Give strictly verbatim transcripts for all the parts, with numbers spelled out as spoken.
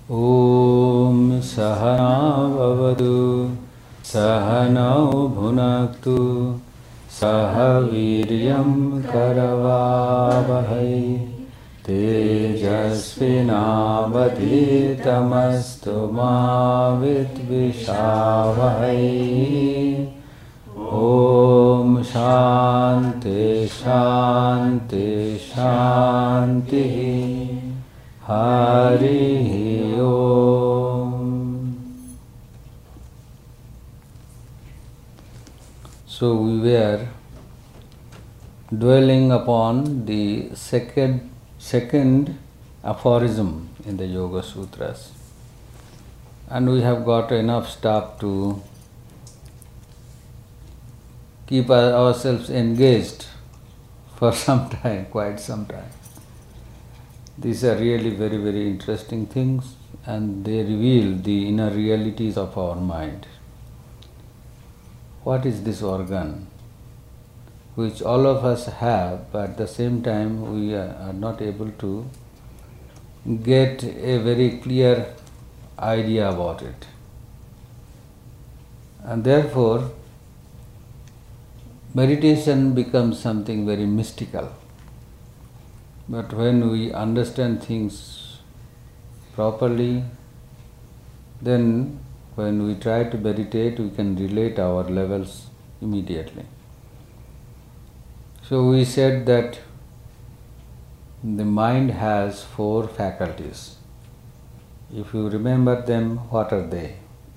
Om Sahana Vavadu Sahanau Bhunaktu Sahaviryam Karavavahai Tejasvinavadhitamastu ma vidvishavahai. Om Shanti Shanti Shanti Hari Om. So we were dwelling upon the second, second aphorism in the Yoga Sutras, and we have got enough stuff to keep our, ourselves engaged for some time, quite some time. These are really very, very interesting things, and they reveal the inner realities of our mind. What is this organ which all of us have, but at the same time we are not able to get a very clear idea about it? And therefore, meditation becomes something very mystical. But when we understand things properly, then when we try to meditate, we can relate our levels immediately. So we said that the mind has four faculties. If you remember them, what are they?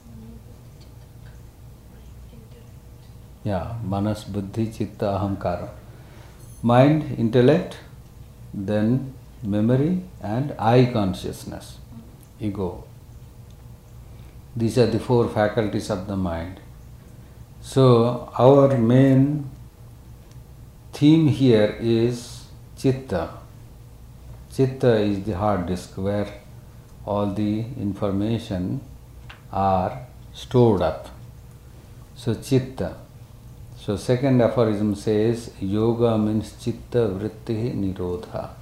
Yeah, manas, buddhi, chitta, ahankara. Mind, intellect, then memory and I consciousness, ego. These are the four faculties of the mind. So our main theme here is chitta. Chitta is the hard disk where all the information are stored up. So chitta. So second aphorism says, yoga means chitta vritti nirodha.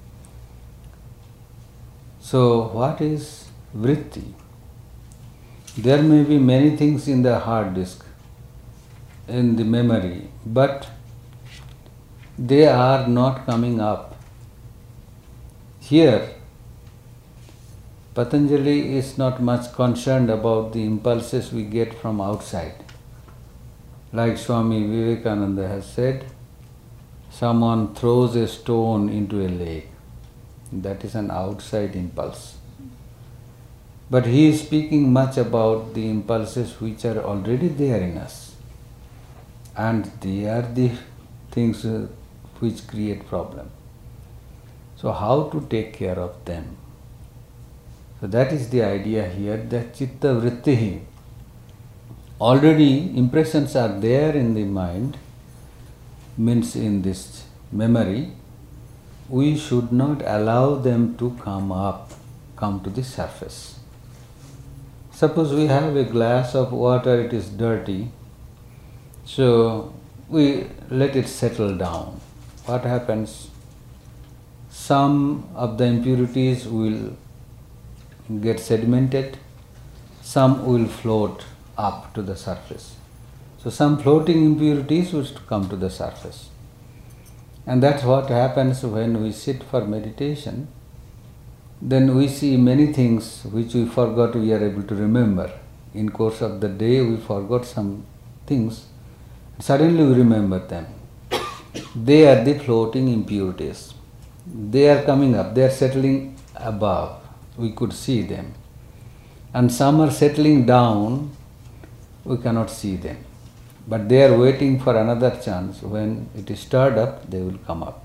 So what is vritti? There may be many things in the hard disk, in the memory, but they are not coming up. Here, Patanjali is not much concerned about the impulses we get from outside. Like Swami Vivekananda has said, someone throws a stone into a lake. That is an outside impulse. But he is speaking much about the impulses which are already there in us. And they are the things which create problem. So how to take care of them? So that is the idea here, that chitta vrittihi. Already impressions are there in the mind, means in this memory. We should not allow them to come up, come to the surface. Suppose we have a glass of water, it is dirty, so we let it settle down. What happens? Some of the impurities will get sedimented, some will float up to the surface. So some floating impurities will come to the surface. And that's what happens when we sit for meditation. Then we see many things which we forgot we are able to remember. In course of the day we forgot some things. Suddenly we remember them. They are the floating impurities. They are coming up, they are settling above. We could see them. And some are settling down, we cannot see them. But they are waiting for another chance. When it is stirred up, they will come up.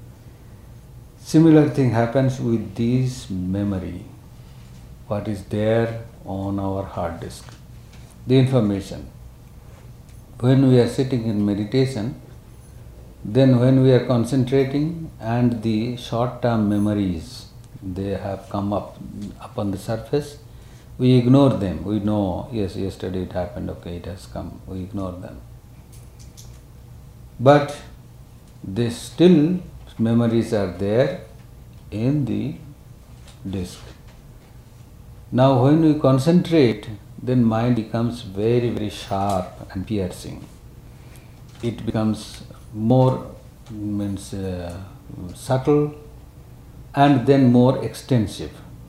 Similar thing happens with this memory. What is there on our hard disk? The information. When we are sitting in meditation, then when we are concentrating and the short-term memories, they have come up upon the surface, we ignore them. We know, yes, yesterday it happened, okay, it has come. We ignore them. But they still, memories are there in the disk. Now when we concentrate, then mind becomes very, very sharp and piercing. It becomes more means uh, subtle and then more extensive.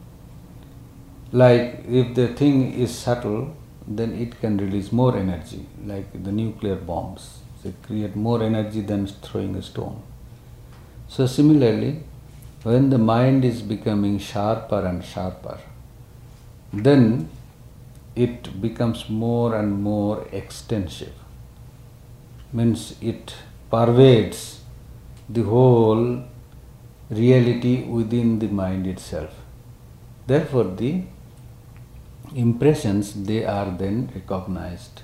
Like if the thing is subtle, then it can release more energy, like the nuclear bombs. They create more energy than throwing a stone. So similarly, when the mind is becoming sharper and sharper, then it becomes more and more extensive. Means it pervades the whole reality within the mind itself. Therefore, the impressions, they are then recognized.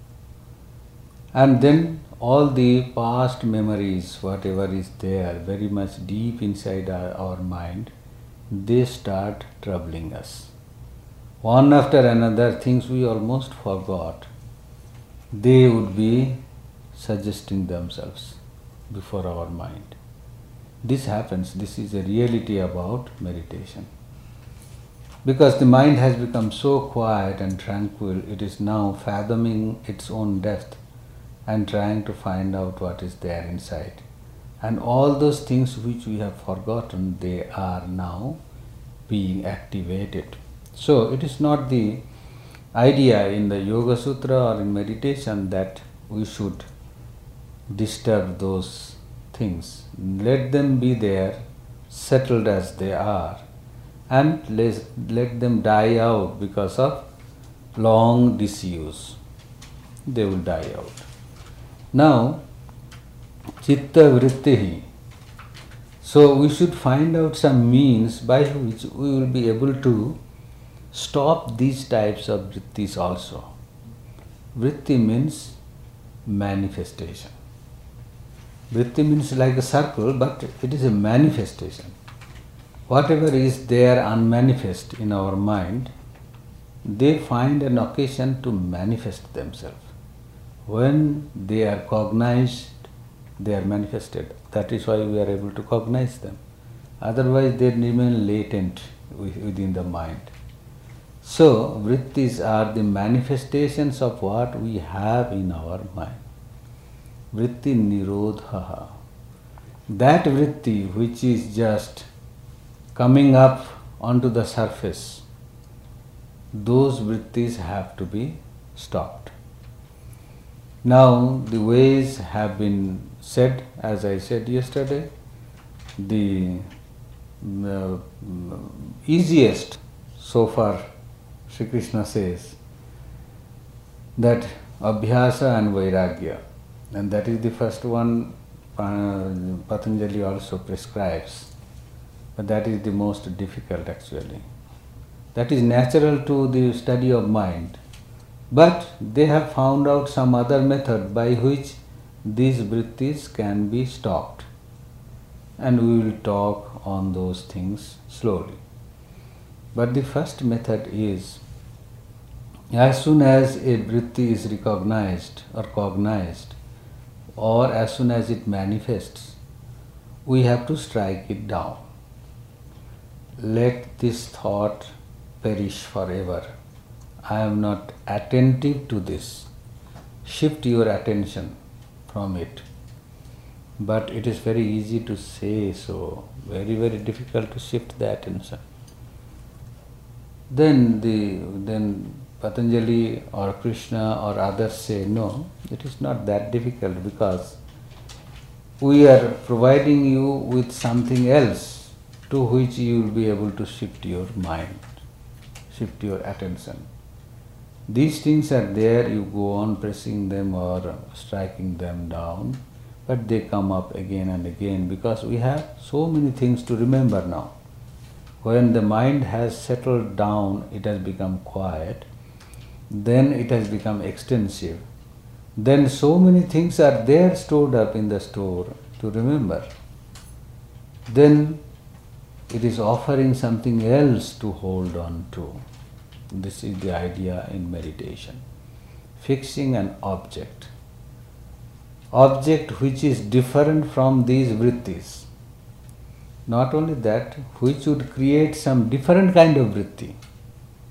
And then all the past memories, whatever is there, very much deep inside our, our mind, they start troubling us. One after another, things we almost forgot, they would be suggesting themselves before our mind. This happens, this is a reality about meditation. Because the mind has become so quiet and tranquil, it is now fathoming its own depth and trying to find out what is there inside. And all those things which we have forgotten, they are now being activated. So it is not the idea in the Yoga Sutra or in meditation that we should disturb those things. Let them be there, settled as they are, and let, let them die out because of long disuse. They will die out. Now, chitta vrittihi. So we should find out some means by which we will be able to stop these types of vrittis also. Vritti means manifestation. Vritti means like a circle, but it is a manifestation. Whatever is there unmanifest in our mind, they find an occasion to manifest themselves. When they are cognized, they are manifested. That is why we are able to cognize them. Otherwise, they remain latent within the mind. So, vrittis are the manifestations of what we have in our mind. Vritti nirodhaha. That vritti which is just coming up onto the surface, those vrittis have to be stopped. Now, the ways have been said, as I said yesterday. The uh, easiest, so far, Sri Krishna says that abhyasa and vairagya, and that is the first one uh, Patanjali also prescribes, but that is the most difficult actually. That is natural to the study of mind. But they have found out some other method by which these vrittis can be stopped. And we will talk on those things slowly. But the first method is, as soon as a vritti is recognized or cognized, or as soon as it manifests, we have to strike it down. Let this thought perish forever. I am not attentive to this. Shift your attention from it. But it is very easy to say so, very, very difficult to shift the attention. Then the then Patanjali or Krishna or others say, no, it is not that difficult, because we are providing you with something else to which you will be able to shift your mind, shift your attention. These things are there, you go on pressing them or striking them down, but they come up again and again because we have so many things to remember now. When the mind has settled down, it has become quiet, then it has become extensive. Then so many things are there stored up in the store to remember. Then it is offering something else to hold on to. This is the idea in meditation. Fixing an object. Object which is different from these vrittis. Not only that, which would create some different kind of vritti.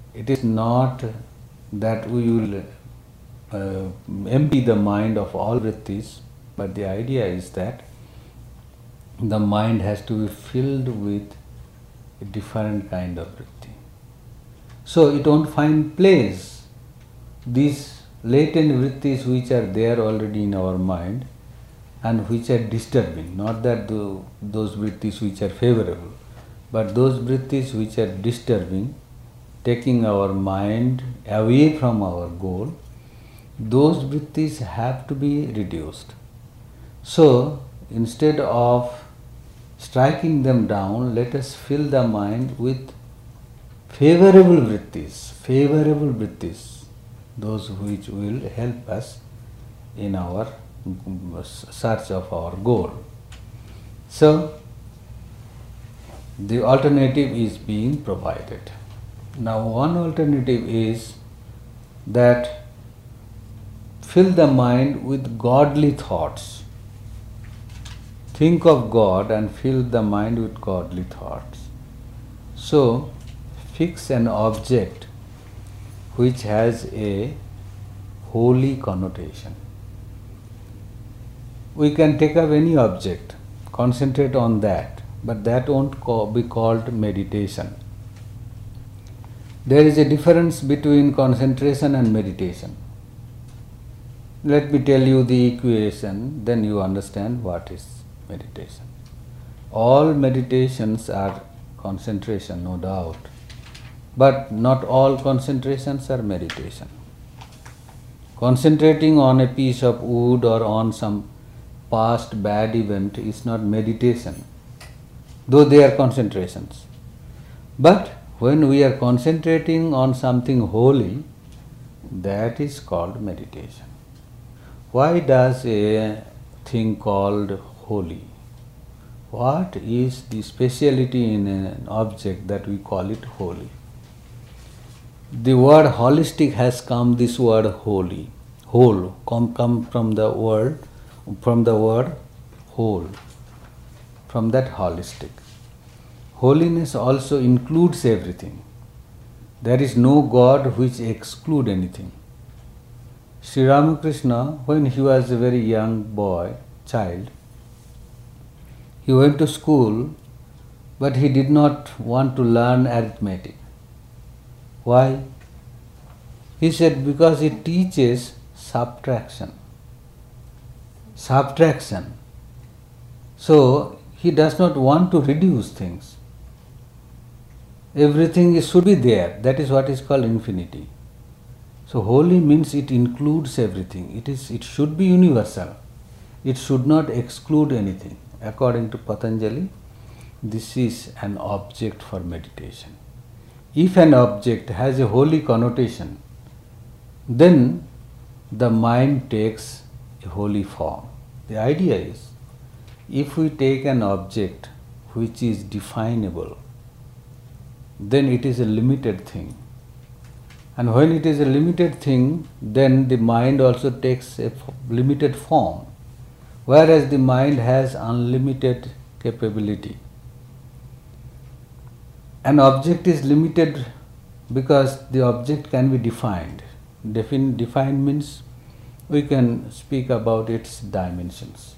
It is not that we will uh, empty the mind of all vrittis, but the idea is that the mind has to be filled with a different kind of vritti. So it won't find place. These latent vrittis which are there already in our mind and which are disturbing, not that the, those vrittis which are favorable, but those vrittis which are disturbing, taking our mind away from our goal, those vrittis have to be reduced. So instead of striking them down, let us fill the mind with favorable vrittis, favorable vrittis, those which will help us in our search of our goal. So the alternative is being provided. Now one alternative is that fill the mind with godly thoughts. Think of God and fill the mind with godly thoughts. So fix an object which has a holy connotation. We can take up any object, concentrate on that, but that won't be called meditation. There is a difference between concentration and meditation. Let me tell you the equation, then you understand what is meditation. All meditations are concentration, no doubt, but not all concentrations are meditation. Concentrating on a piece of wood or on some past bad event is not meditation, though they are concentrations. But when we are concentrating on something holy, that is called meditation. Why does a thing called holy? What is the speciality in an object that we call it holy? The word holistic has come, this word holy, whole, come, come from the word, from the word whole, from that holistic. Holiness also includes everything. There is no God which excludes anything. Sri Ramakrishna, when he was a very young boy, child, he went to school, but he did not want to learn arithmetic. Why? He said, because it teaches subtraction. Subtraction. So, he does not want to reduce things. Everything should be there. That is what is called infinity. So holy means it includes everything. It is. It should be universal. It should not exclude anything. According to Patanjali, this is an object for meditation. If an object has a holy connotation, then the mind takes a holy form. The idea is, if we take an object which is definable, then it is a limited thing. And when it is a limited thing, then the mind also takes a limited form, whereas the mind has unlimited capability. An object is limited because the object can be defined. Defin- defined means we can speak about its dimensions.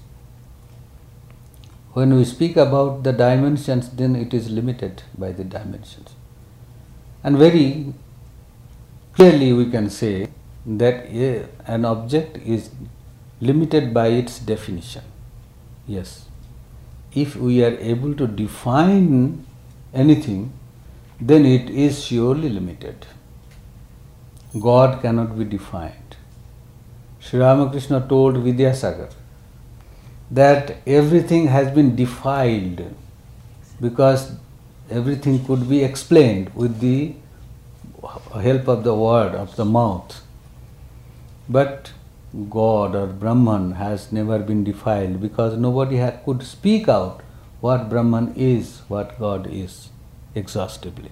When we speak about the dimensions, then it is limited by the dimensions. And very clearly we can say that a, an object is limited by its definition. Yes. If we are able to define anything, then it is surely limited. God cannot be defined. Sri Ramakrishna told Vidyasagar that everything has been defiled because everything could be explained with the help of the word, of the mouth. But God or Brahman has never been defiled because nobody ha- could speak out what Brahman is, what God is, exhaustively.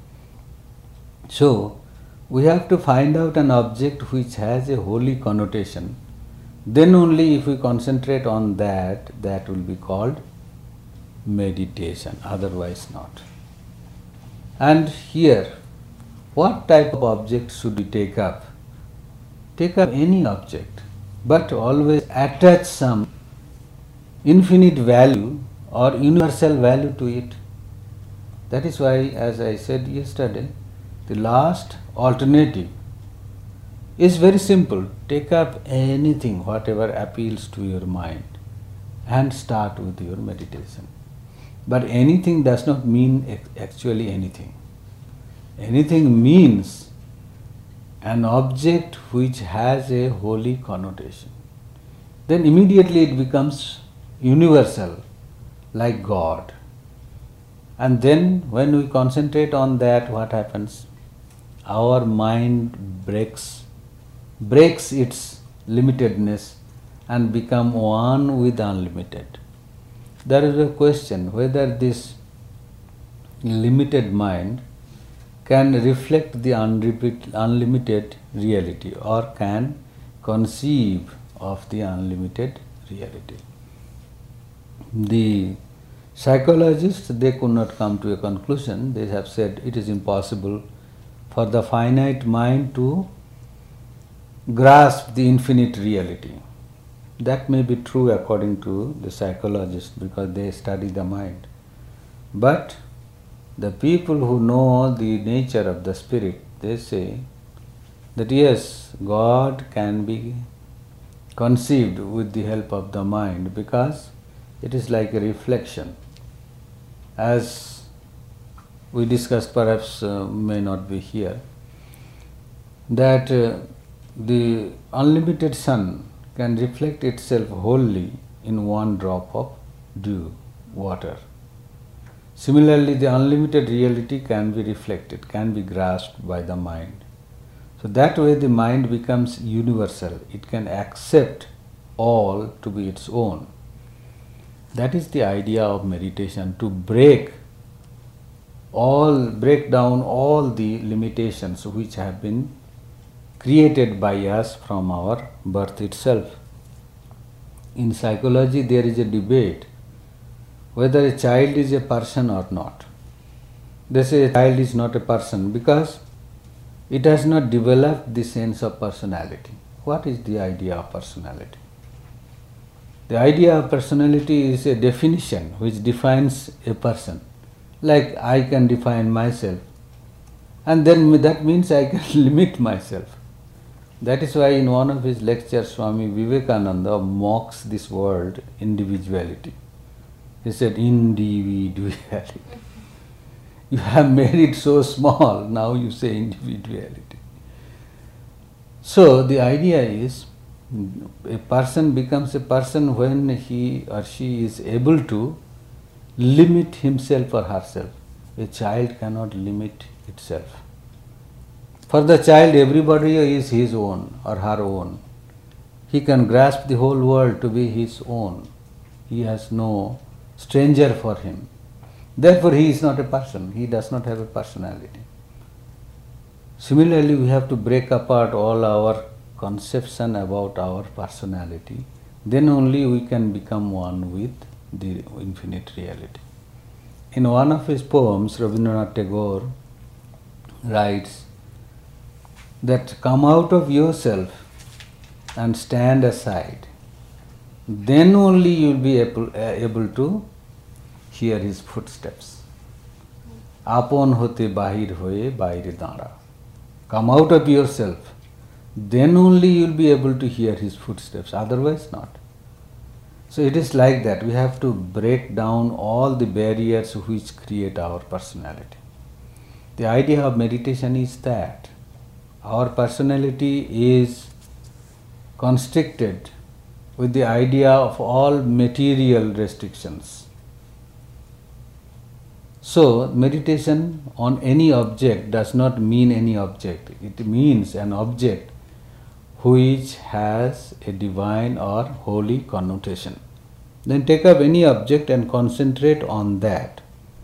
So, we have to find out an object which has a holy connotation. Then only if we concentrate on that, that will be called meditation, otherwise not. And here, what type of object should we take up? Take up any object, but always attach some infinite value or universal value to it. That is why, as I said yesterday, the last alternative is very simple. Take up anything, whatever appeals to your mind, and start with your meditation. But anything does not mean actually anything. Anything means an object which has a holy connotation. Then immediately it becomes universal, like God. And then when we concentrate on that, what happens? Our mind breaks, breaks its limitedness and become one with unlimited. There is a question whether this limited mind can reflect the unlimited reality or can conceive of the unlimited reality. The psychologists, they could not come to a conclusion. They have said it is impossible for the finite mind to grasp the infinite reality. That may be true according to the psychologists because they study the mind. But the people who know the nature of the spirit, they say that yes, God can be conceived with the help of the mind because it is like a reflection. As we discussed, perhaps uh, may not be here, that uh, the unlimited sun can reflect itself wholly in one drop of dew, water. Similarly, the unlimited reality can be reflected, can be grasped by the mind. So that way the mind becomes universal. It can accept all to be its own. That is the idea of meditation, to break all, break down all the limitations which have been created by us from our birth itself. In psychology, there is a debate whether a child is a person or not. They say a child is not a person because it has not developed the sense of personality. What is the idea of personality? The idea of personality is a definition which defines a person. Like I can define myself, and then that means I can limit myself. That is why in one of his lectures, Swami Vivekananda mocks this word individuality. He said, individuality. You have made it so small, now you say individuality. So the idea is, a person becomes a person when he or she is able to limit himself or herself. A child cannot limit itself. For the child, everybody is his own or her own. He can grasp the whole world to be his own. He has no stranger for him. Therefore, he is not a person. He does not have a personality. Similarly, we have to break apart all our conception about our personality. Then only we can become one with the infinite reality. In one of his poems, Rabindranath Tagore writes that come out of yourself and stand aside. Then only you will be able, uh, able to hear his footsteps. Apon hote bahir hoye baire dara. Come out of yourself. Then only you will be able to hear his footsteps, otherwise not. So it is like that. We have to break down all the barriers which create our personality. The idea of meditation is that our personality is constricted with the idea of all material restrictions. So meditation on any object does not mean any object. It means an object which has a divine or holy connotation. Then take up any object and concentrate on that.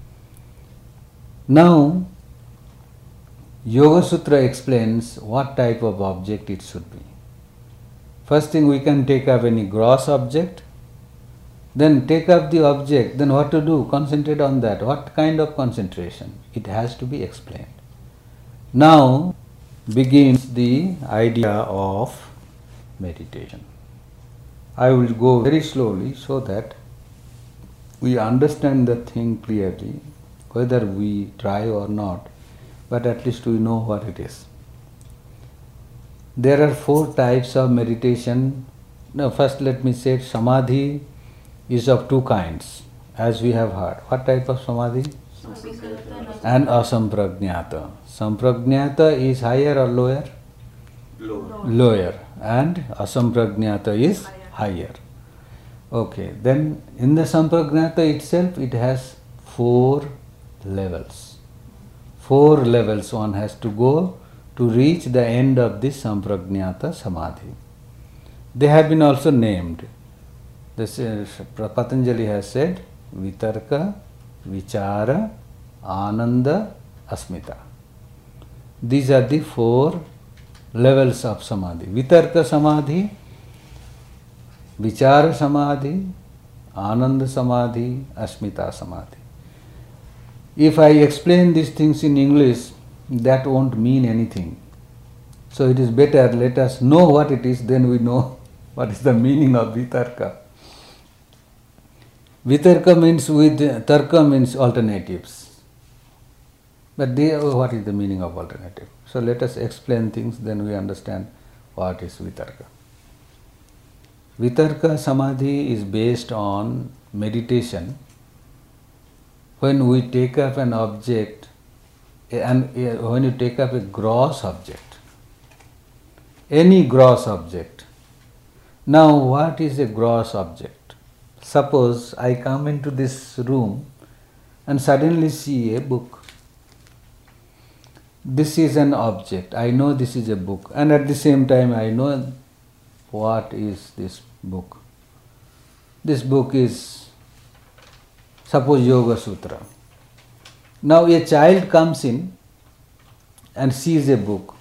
Now, Yoga Sutra explains what type of object it should be. First thing, we can take up any gross object, then take up the object, then what to do? Concentrate on that. What kind of concentration? It has to be explained. Now begins the idea of meditation. I will go very slowly so that we understand the thing clearly, whether we try or not, but at least we know what it is. There are four types of meditation. Now, first let me say Samadhi is of two kinds, as we have heard. What type of Samadhi? And Asampragnata. Sampragnata is higher or lower? Lower. Lower. And Asampragnata is higher. Okay, then in the Sampragnata itself it has four levels. Four levels one has to go to reach the end of this Sampragnata Samadhi. They have been also named. This is, Patanjali has said Vitarka, Vichara, Ananda, Asmita. These are the four levels of Samadhi. Vitarka Samadhi, Vichara Samadhi, Ananda Samadhi, Asmita Samadhi. If I explain these things in English, that won't mean anything. So it is better, let us know what it is, then we know what is the meaning of Vitarka. Vitarka means with, Tarka means alternatives. But they, what is the meaning of alternative? So let us explain things, then we understand what is Vitarka. Vitarka Samadhi is based on meditation. When we take up an object, and when you take up a gross object, any gross object. Now, what is a gross object? Suppose I come into this room and suddenly see a book. This is an object. I know this is a book, and at the same time I know what is this book. This book is, suppose, Yoga Sutra. Now a child comes in and sees a book.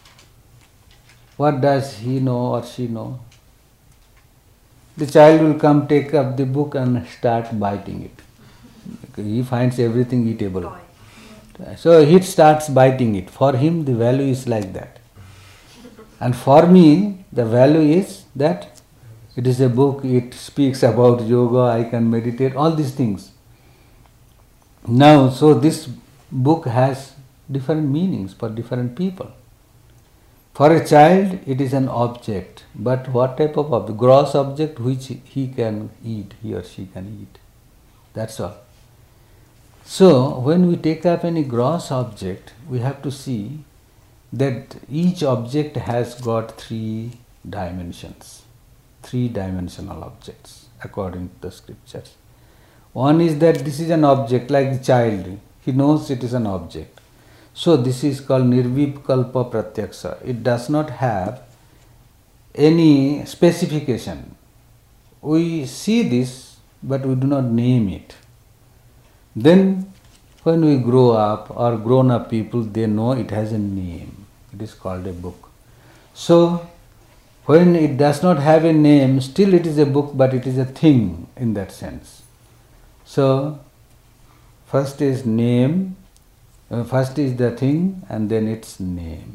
What does he know or she know? The child will come, take up the book and start biting it. He finds everything eatable. So he starts biting it. For him the value is like that. And for me the value is that it is a book, it speaks about yoga, I can meditate, all these things. Now, so this book has different meanings for different people. For a child, it is an object, but what type of object? Gross object which he can eat, he or she can eat. That's all. So, when we take up any gross object, we have to see that each object has got three dimensions, three dimensional objects according to the scriptures. One is that this is an object, like the child, he knows it is an object. So this is called Nirvikalpa Pratyaksha. It does not have any specification. We see this, but we do not name it. Then when we grow up, or grown up people, they know it has a name. It is called a book. So when it does not have a name, still it is a book, but it is a thing in that sense. So, first is name, uh, first is the thing, and then its name.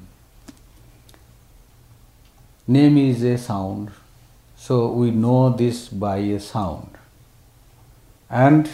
Name is a sound, so we know this by a sound. And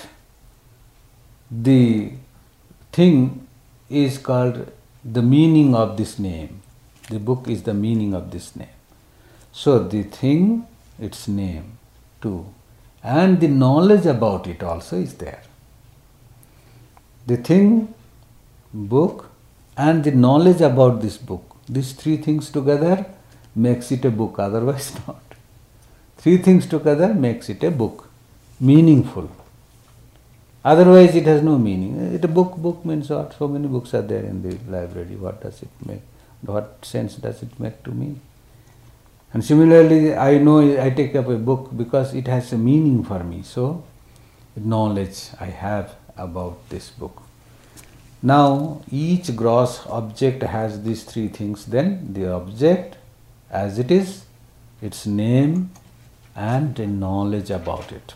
the thing is called the meaning of this name. The book is the meaning of this name. So, the thing, its name, too. And the knowledge about it also is there. The thing, book, and the knowledge about this book. These three things together makes it a book, otherwise not. Three things together makes it a book, meaningful. Otherwise it has no meaning. It a book, book means what? So many books are there in the library. What does it make? What sense does it make to me? And similarly, I know I take up a book because it has a meaning for me. So, knowledge I have about this book. Now, each gross object has these three things. Then the object as it is, its name, and the knowledge about it.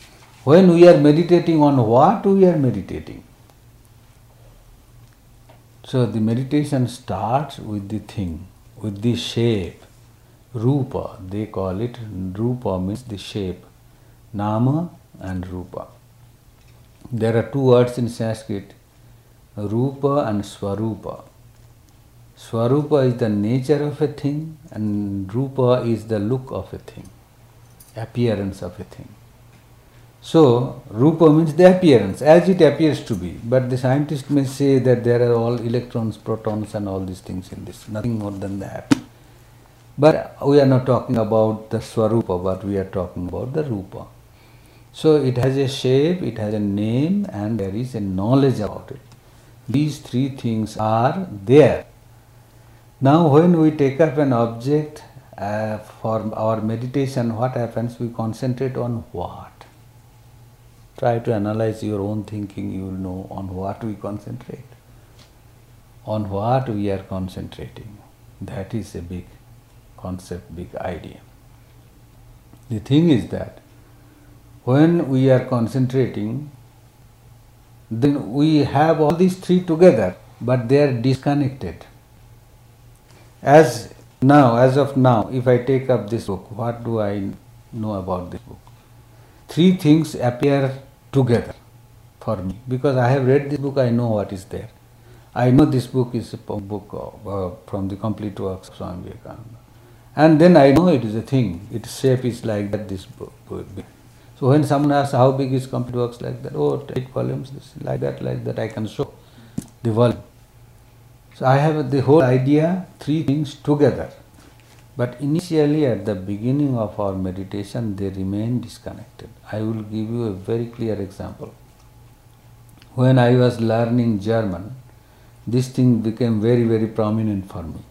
When we are meditating on what we are meditating? So the meditation starts with the thing, with the shape. Rupa, they call it. Rupa means the shape. Nama and Rupa. There are two words in Sanskrit, Rupa and Swarupa. Swarupa is the nature of a thing and Rupa is the look of a thing, appearance of a thing. So, Rupa means the appearance, as it appears to be. But the scientists may say that there are all electrons, protons and all these things in this, nothing more than that. But we are not talking about the Swarupa, but we are talking about the Rupa. So, it has a shape, it has a name and there is a knowledge about it. These three things are there. Now, when we take up an object uh, for our meditation, what happens? We concentrate on what? Try to analyze your own thinking, you will know on what we concentrate. On what we are concentrating. That is a big concept, big idea. The thing is that when we are concentrating, then we have all these three together, but they are disconnected. As now, as of now, if I take up this book, what do I know about this book? Three things appear together for me, because I have read this book, I know what is there. I know this book is a book of, uh, from the complete works of Swami Vivekananda. And then I know it is a thing, its shape is like that, this book. So when someone asks how big is complete works, like that, oh, eight volumes, this, like that, like that, I can show the volume. So I have the whole idea, three things together. But initially at the beginning of our meditation, they remain disconnected. I will give you a very clear example. When I was learning German, this thing became very, very prominent for me.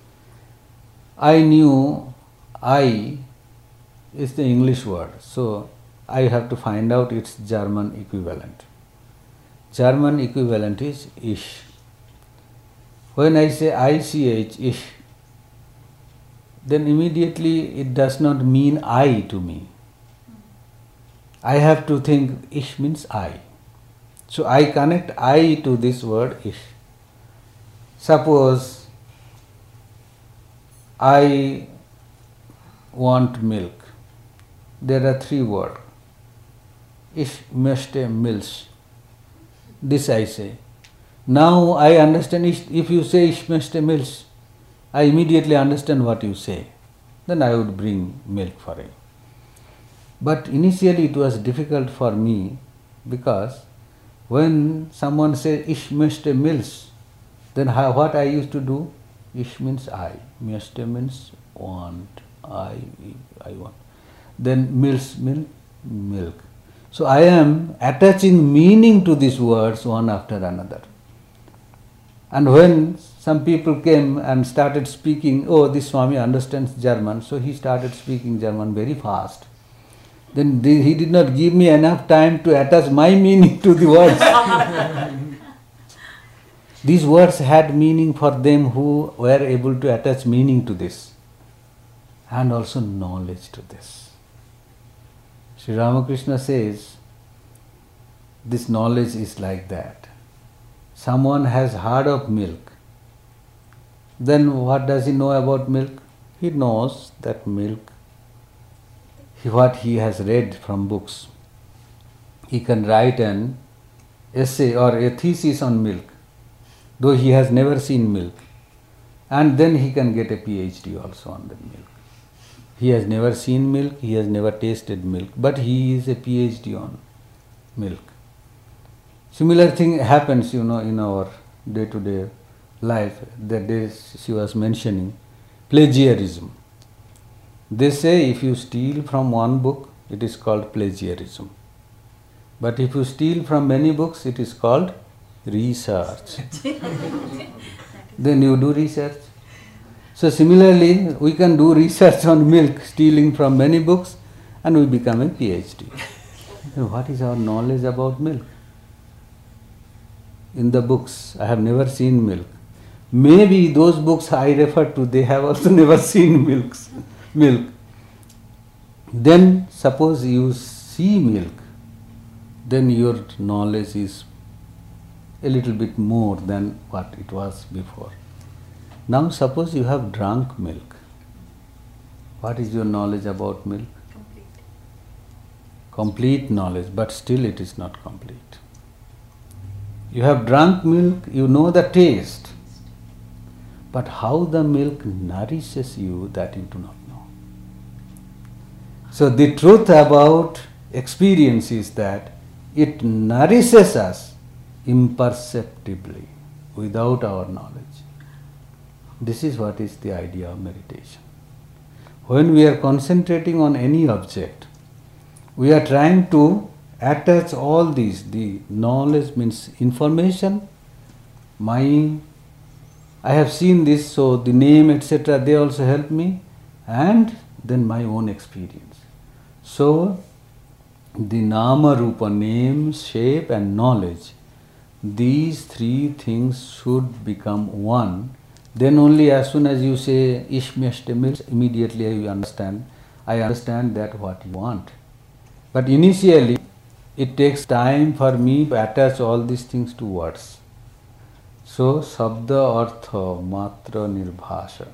I knew I is the English word, so I have to find out its German equivalent. German equivalent is ich. When I say I C H, ich, then immediately it does not mean I to me. I have to think ich means I. So I connect I to this word ich. Suppose I want milk. There are three words. Ich möchte Milch. This I say. Now I understand, if you say ich möchte Milch, I immediately understand what you say. Then I would bring milk for you. But initially it was difficult for me, because when someone says ich möchte Milch, then how, what I used to do? Ich means I. Möchte means want. I, I want. Then Milch means milk. So I am attaching meaning to these words one after another. And when some people came and started speaking, oh, this Swami understands German, so he started speaking German very fast. Then he did not give me enough time to attach my meaning to the words. These words had meaning for them who were able to attach meaning to this, and also knowledge to this. Sri Ramakrishna says, this knowledge is like that. Someone has heard of milk. Then what does he know about milk? He knows that milk, what he has read from books. He can write an essay or a thesis on milk, though he has never seen milk. And then he can get a PhD also on the milk. He has never seen milk, he has never tasted milk, but he is a PhD on milk. Similar thing happens, you know, in our day-to-day life. That day she was mentioning plagiarism. They say if you steal from one book, it is called plagiarism. But if you steal from many books, it is called research. Then you do research. So similarly, we can do research on milk, stealing from many books, and we become a PhD. So what is our knowledge about milk? In the books, I have never seen milk. Maybe those books I refer to, they have also never seen milks, milk. Then suppose you see milk, then your knowledge is a little bit more than what it was before. Now suppose you have drunk milk. What is your knowledge about milk? Complete. Complete knowledge, but still it is not complete. You have drunk milk, you know the taste. But how the milk nourishes you, that you do not know. So the truth about experience is that it nourishes us imperceptibly, without our knowledge. This is what is the idea of meditation. When we are concentrating on any object, we are trying to attach all these. The knowledge means information, my, I have seen this, so the name, et cetera, they also help me, and then my own experience. So, the nama rupa, name, shape and knowledge, these three things should become one. Then only as soon as you say Ishmyashtamil, immediately you understand, I understand that what you want. But initially, it takes time for me to attach all these things to words. So, Sabda Artha Matra Nirbhasha.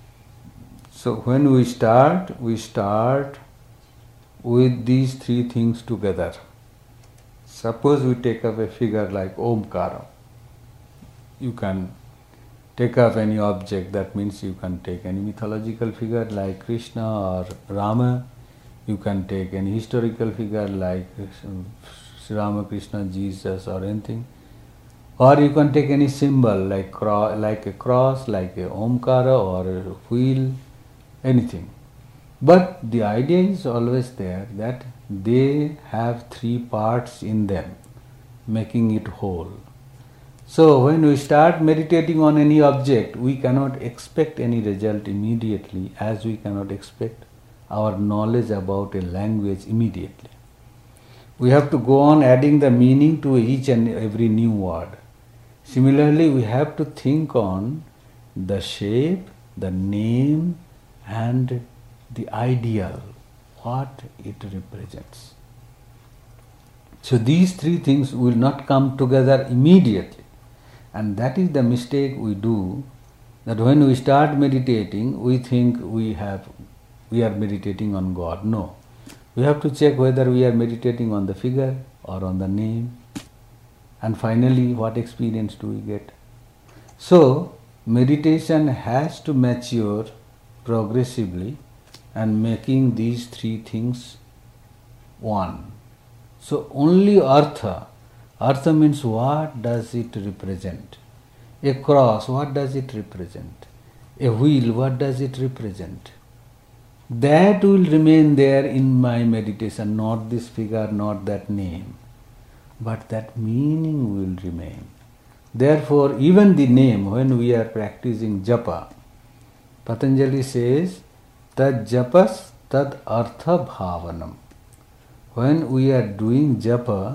So, when we start, we start with these three things together. Suppose we take up a figure like Omkara. You can take up any object, that means you can take any mythological figure like Krishna or Rama. You can take any historical figure like Sri Ramakrishna, Jesus or anything. Or you can take any symbol like, cro- like a cross, like a Omkara or a wheel, anything. But the idea is always there that they have three parts in them, making it whole. So when we start meditating on any object, we cannot expect any result immediately, as we cannot expect our knowledge about a language immediately. We have to go on adding the meaning to each and every new word. Similarly, we have to think on the shape, the name and the ideal, what it represents. So these three things will not come together immediately. And that is the mistake we do, that when we start meditating, we think we have we are meditating on God. No. We have to check whether we are meditating on the figure or on the name. And finally, what experience do we get? So, meditation has to mature progressively and making these three things one. So, only artha. Artha means what does it represent? A cross, what does it represent? A wheel, what does it represent? That will remain there in my meditation, not this figure, not that name. But that meaning will remain. Therefore, even the name, when we are practicing japa, Patanjali says, tad japas tad artha bhavanam. When we are doing japa,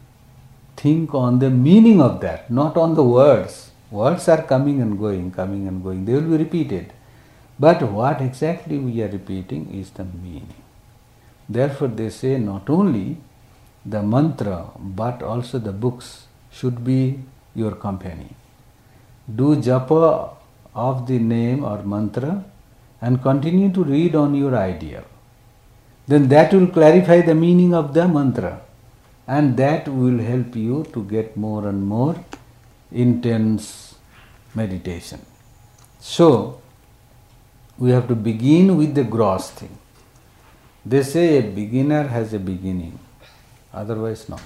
think on the meaning of that, not on the words. Words are coming and going, coming and going. They will be repeated. But what exactly we are repeating is the meaning. Therefore, they say not only the mantra, but also the books should be your company. Do japa of the name or mantra and continue to read on your ideal. Then that will clarify the meaning of the mantra, and that will help you to get more and more intense meditation. So, we have to begin with the gross thing. They say a beginner has a beginning, otherwise not.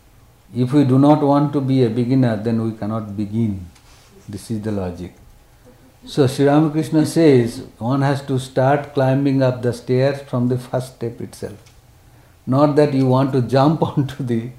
If we do not want to be a beginner, then we cannot begin. This is the logic. So Sri Ramakrishna says one has to start climbing up the stairs from the first step itself. Not that you want to jump onto the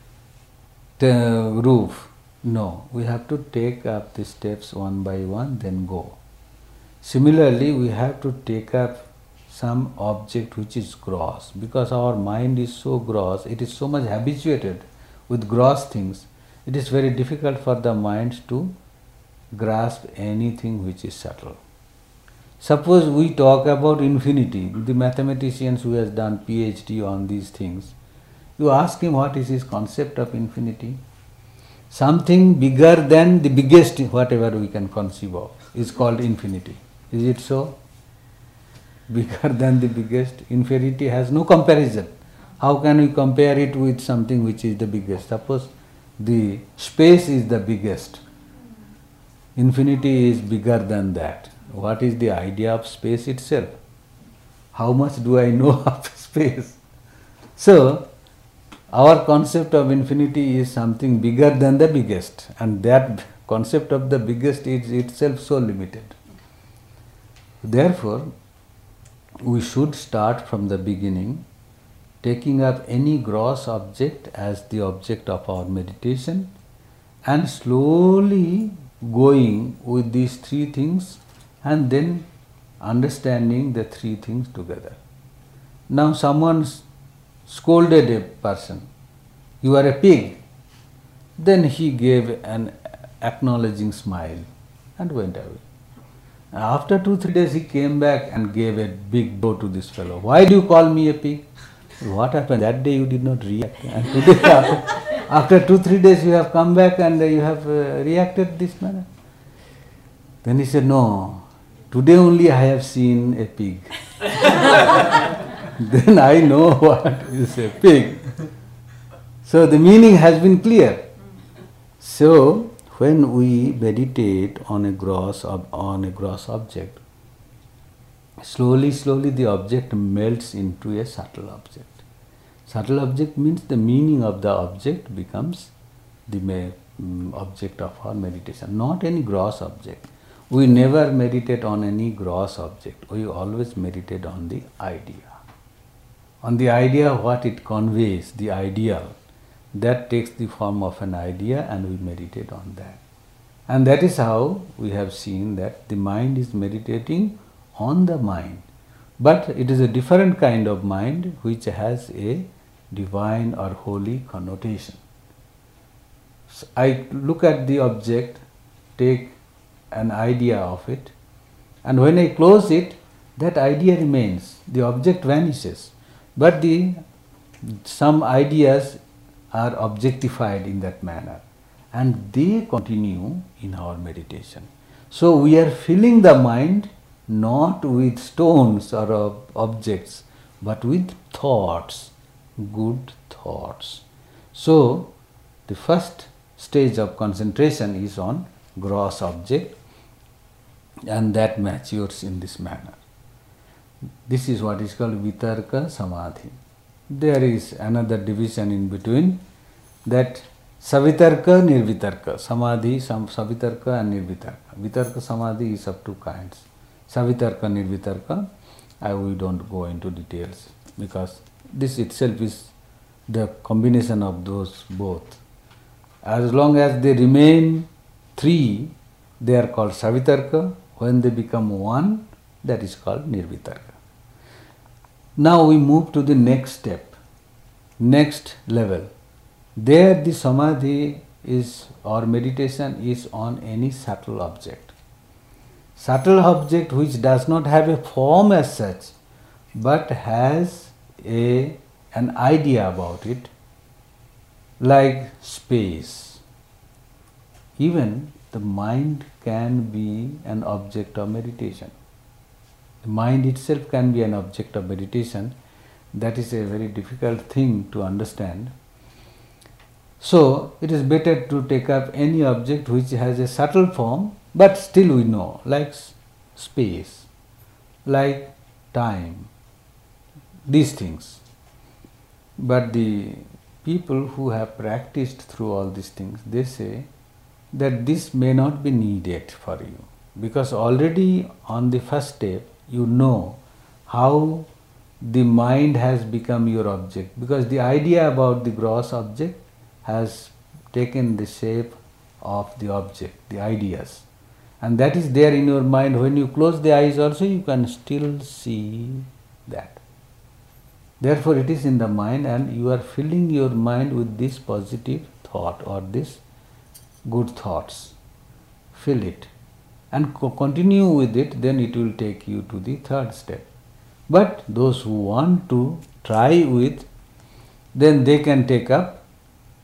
uh, roof. No, we have to take up the steps one by one, then go. Similarly, we have to take up some object which is gross, because our mind is so gross, it is so much habituated with gross things, it is very difficult for the mind to grasp anything which is subtle. Suppose we talk about infinity, the mathematicians who has done PhD on these things, you ask him what is his concept of infinity. something bigger than the biggest, whatever we can conceive of, is called infinity. Is it so? Bigger than the biggest, infinity has no comparison. How can we compare it with something which is the biggest? Suppose the space is the biggest, infinity is bigger than that. What is the idea of space itself? How much do I know of space? So, our concept of infinity is something bigger than the biggest, and that concept of the biggest is itself so limited. Therefore, we should start from the beginning, taking up any gross object as the object of our meditation, and slowly going with these three things, and then understanding the three things together. Now someone scolded a person, "You are a pig." Then he gave an acknowledging smile and went away. After two, three days he came back and gave a big blow to this fellow. "Why do you call me a pig?" "What happened? That day you did not react. And today after, after two, three days you have come back and you have uh, reacted this manner." Then he said, "No, today only I have seen a pig." Then I know what is a pig. So the meaning has been clear. So when we meditate on a gross ob- on a gross object, slowly, slowly the object melts into a subtle object. Subtle object means the meaning of the object becomes the me- um, object of our meditation, not any gross object. We never meditate on any gross object. We always meditate on the idea. On the idea, what it conveys, the ideal, that takes the form of an idea, and we meditate on that. And that is how we have seen that the mind is meditating on the mind. But it is a different kind of mind which has a divine or holy connotation. So I look at the object, take an idea of it, and when I close it, that idea remains, the object vanishes, but the some ideas are objectified in that manner, and they continue in our meditation. So we are filling the mind not with stones or uh, objects, but with thoughts, good thoughts. So the first stage of concentration is on gross object, and that matures in this manner. This is what is called vitarka samadhi. There is another division in between, that savitarka, nirvitarka, samadhi, sam, savitarka and nirvitarka. Vitarka samadhi is of two kinds. Savitarka, nirvitarka, I, we don't go into details, because this itself is the combination of those both. As long as they remain three, they are called savitarka. When they become one, that is called nirvitarka. Now we move to the next step, next level. There the samadhi is, or meditation is on any subtle object. Subtle object which does not have a form as such, but has a, an idea about it, like space. Even the mind can be an object of meditation. The mind itself can be an object of meditation. That is a very difficult thing to understand. So it is better to take up any object which has a subtle form, but still we know, like space, like time, these things. But the people who have practiced through all these things, they say that this may not be needed for you, because already on the first step you know how the mind has become your object, because the idea about the gross object has taken the shape of the object, the ideas, and that is there in your mind. When you close the eyes also, you can still see that. Therefore it is in the mind, and you are filling your mind with this positive thought or this good thoughts. Fill it and co- continue with it, then it will take you to the third step. But those who want to try with, then they can take up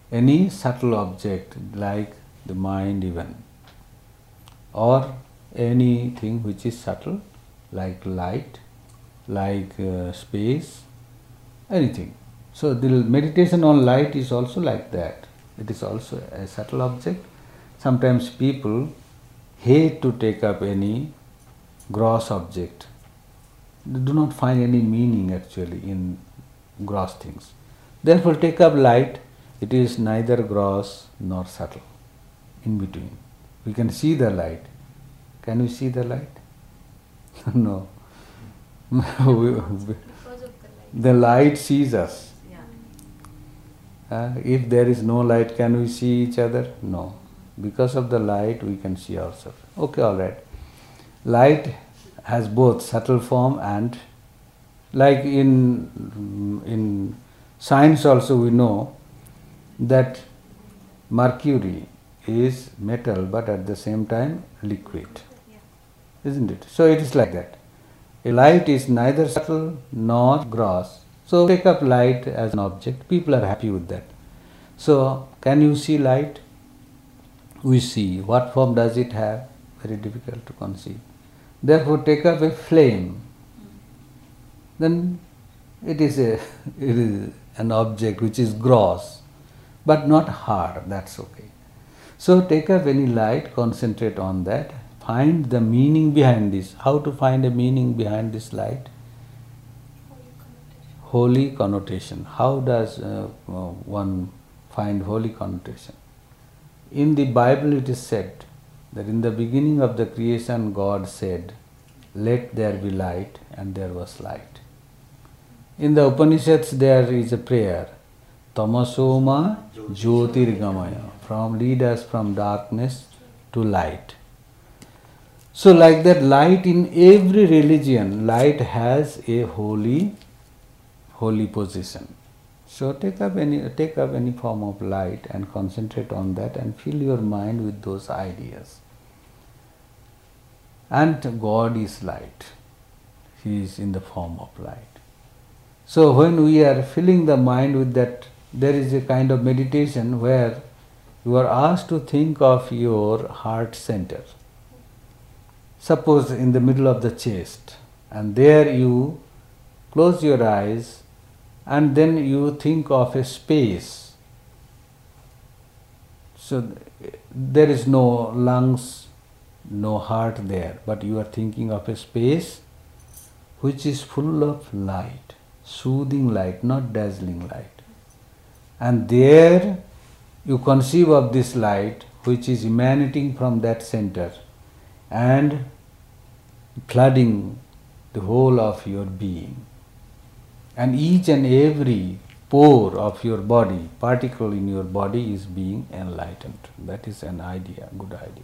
any subtle object like the mind even, or anything which is subtle like light, like uh, space, anything. So the meditation on light is also like that. It is also a subtle object. Sometimes people hate to take up any gross object. They do not find any meaning actually in gross things. Therefore take up light. It is neither gross nor subtle, in between. We can see the light. Can we see the light? No. Because of the light. The light sees us. Yeah. Uh, if there is no light, can we see each other? No. Because of the light, we can see ourselves. Okay, all right. Light has both subtle form and, like in in science also we know that mercury is metal, but at the same time liquid, Yeah. isn't it? So it is like that. A light is neither subtle nor gross. So take up light as an object. People are happy with that. So can you see light? We see. What form does it have? Very difficult to conceive. Therefore take up a flame. Then it is a it is an object which is gross, but not hard. That's okay. So take up any light, concentrate on that, find the meaning behind this. How to find a meaning behind this light? Holy connotation. How does uh, uh, one find holy connotation? In the Bible it is said that in the beginning of the creation God said, "Let there be light," and there was light. In the Upanishads there is a prayer, Tamasoma Jyotirgamaya, from lead us from darkness to light. So like that, light in every religion, light has a holy, holy position. So take up any take up any form of light and concentrate on that and fill your mind with those ideas. And God is light. He is in the form of light. So when we are filling the mind with that, there is a kind of meditation where you are asked to think of your heart center. Suppose in the middle of the chest, and there you close your eyes and then you think of a space. So there is no lungs, no heart there, but you are thinking of a space which is full of light, soothing light, not dazzling light. And there you conceive of this light which is emanating from that center and flooding the whole of your being. And each and every pore of your body, particle in your body is being enlightened. That is an idea, good idea.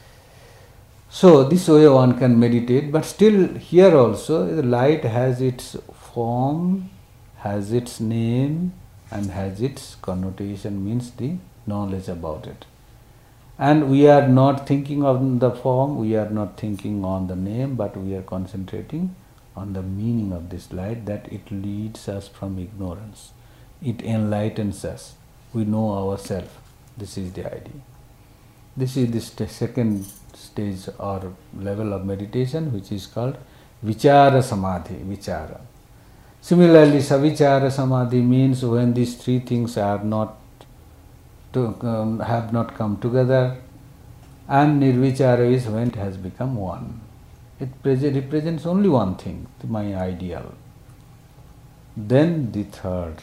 So this way one can meditate, but still here also the light has its form, has its name and has its connotation, means the knowledge about it. And we are not thinking of the form, we are not thinking on the name, but we are concentrating on the meaning of this light, that it leads us from ignorance. It enlightens us. We know ourselves. This is the idea. This is the st- second stage or level of meditation, which is called Vichara Samadhi. Vichara. Similarly, Savichara Samadhi means when these three things are not to, um, have not come together, and Nirvichara is when it has become one. It pre- represents only one thing, my ideal. Then the third.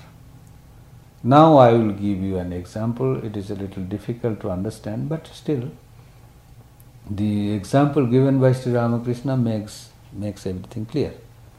Now I will give you an example. It is a little difficult to understand, but still the example given by Sri Ramakrishna makes, makes everything clear.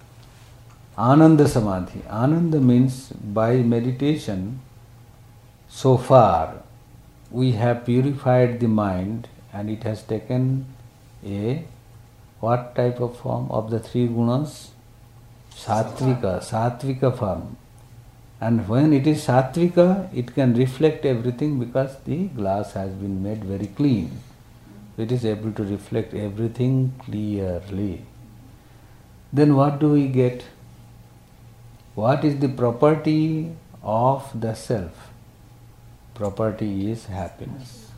Ananda Samadhi. Ananda means by meditation, so far we have purified the mind and it has taken a what type of form of the three gunas? Sattvika, Sattvika form. And when it is Sattvika, it can reflect everything because the glass has been made very clean. It is able to reflect everything clearly. Then what do we get? What is the property of the self? property is happiness,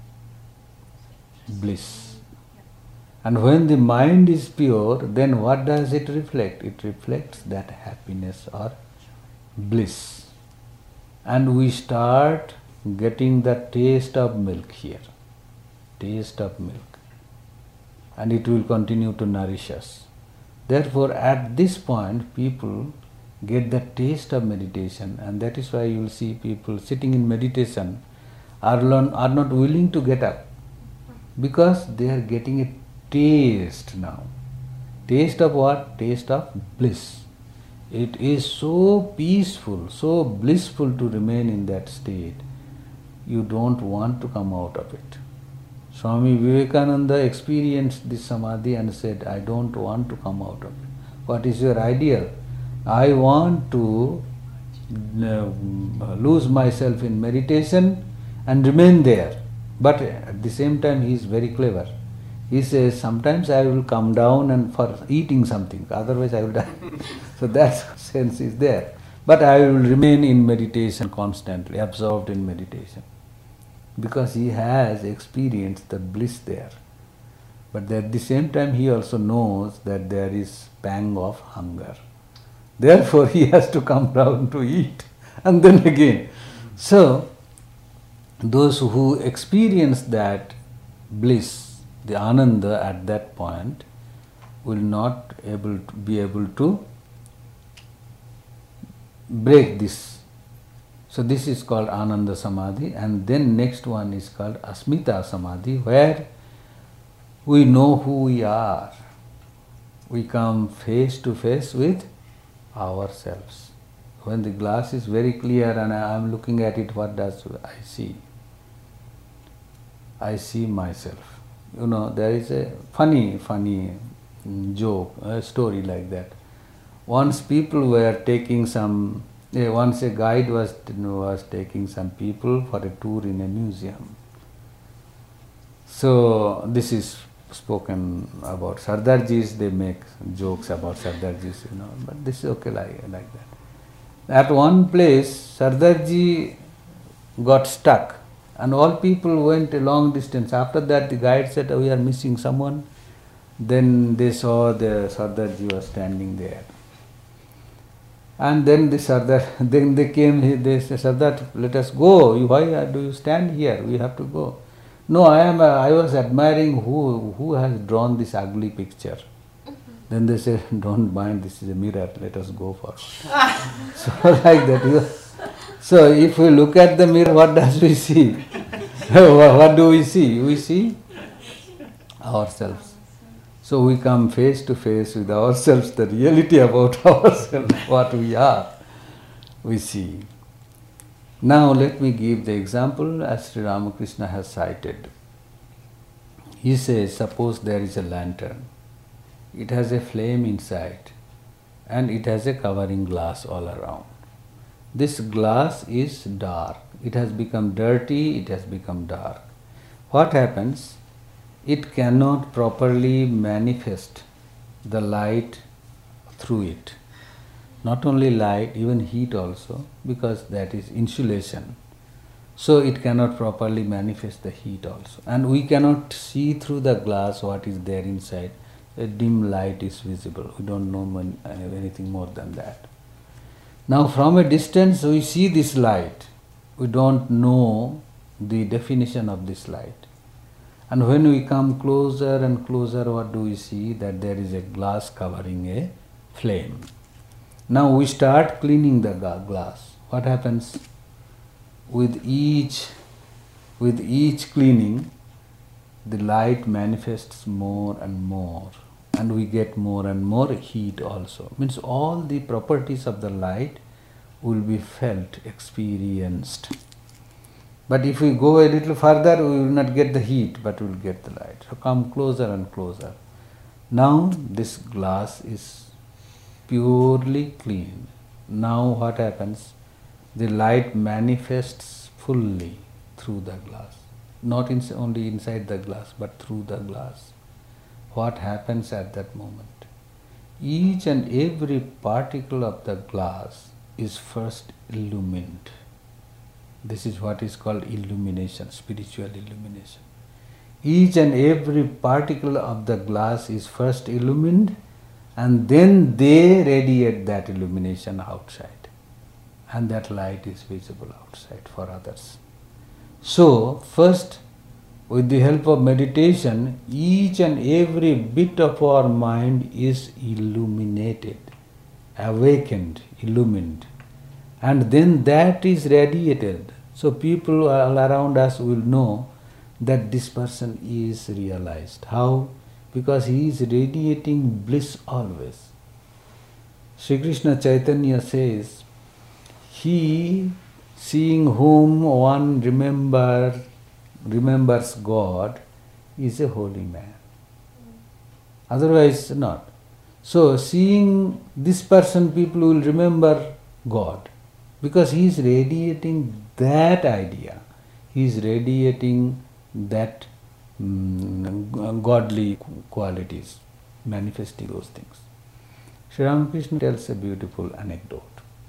bliss. And when the mind is pure, then what does it reflect? It reflects that happiness or bliss. And we start getting the taste of milk here, taste of milk. And it will continue to nourish us. Therefore, at this point, people get the taste of meditation, and that is why you will see people sitting in meditation are, learn, are not willing to get up, because they are getting a taste now. Taste of what? Taste of bliss. It is so peaceful, so blissful to remain in that state. You don't want to come out of it. Swami Vivekananda experienced this samadhi and said, I don't want to come out of it. What is your ideal? I want to uh, lose myself in meditation and remain there. But at the same time, he is very clever. He says, sometimes I will come down and for eating something, otherwise I will die. So that sense is there. But I will remain in meditation constantly, absorbed in meditation. Because he has experienced the bliss there. But at the same time, he also knows that there is pang of hunger. Therefore, he has to come down to eat. And then again. So, those who experience that bliss, the ananda at that point, will not able to be able to break this. So this is called Ananda Samadhi, and then next one is called Asmita Samadhi, where we know who we are. We come face to face with ourselves. When the glass is very clear and I am looking at it, what does I see? I see myself. You know, there is a funny, funny joke, a story like that. Once people were taking some, eh, once a guide was, was taking some people for a tour in a museum. So this is spoken about Sardarjis, they make jokes about Sardarjis, you know, but this is okay like, like that. At one place, Sardarji got stuck and all people went a long distance. After that, the guide said, oh, we are missing someone. Then they saw the Sardarji was standing there. And then the Sardar, then they came, they said, Sardar, let us go. Why do you stand here? We have to go. No, I am. Uh, I was admiring who who has drawn this ugly picture. Mm-hmm. Then they said, don't mind, this is a mirror, let us go for it. So like that. You, so if we look at the mirror, what does we see? What do we see? We see ourselves. So we come face to face with ourselves, the reality about ourselves, what we are, we see. Now let me give the example as Sri Ramakrishna has cited. He says, suppose there is a lantern. It has a flame inside and it has a covering glass all around. This glass is dark. It has become dirty, it has become dark. What happens? It cannot properly manifest the light through it. Not only light, even heat also, because that is insulation. So it cannot properly manifest the heat also. And we cannot see through the glass what is there inside. A dim light is visible. We don't know anything more than that. Now from a distance we see this light. We don't know the definition of this light. And when we come closer and closer, what do we see? That there is a glass covering a flame. Now we start cleaning the glass. What happens? With each, with each cleaning, the light manifests more and more, and we get more and more heat also. Means all the properties of the light will be felt, experienced. But if we go a little further, we will not get the heat, but we will get the light. So come closer and closer. Now this glass is purely clean. Now what happens? The light manifests fully through the glass. Not in, only inside the glass, but through the glass. What happens at that moment? Each and every particle of the glass is first illumined. This is what is called illumination, spiritual illumination. Each and every particle of the glass is first illumined, and then they radiate that illumination outside, and that light is visible outside for others. So, first, with the help of meditation, each and every bit of our mind is illuminated, awakened, illumined, and then that is radiated. So people all around us will know that this person is realized. How? Because he is radiating bliss always. Sri Krishna Chaitanya says, he seeing whom one remember, remembers God is a holy man. Otherwise not. So seeing this person, people will remember God, because he is radiating that idea. He is radiating that um, godly qualities, manifesting those things. Sri Ramakrishna tells a beautiful anecdote.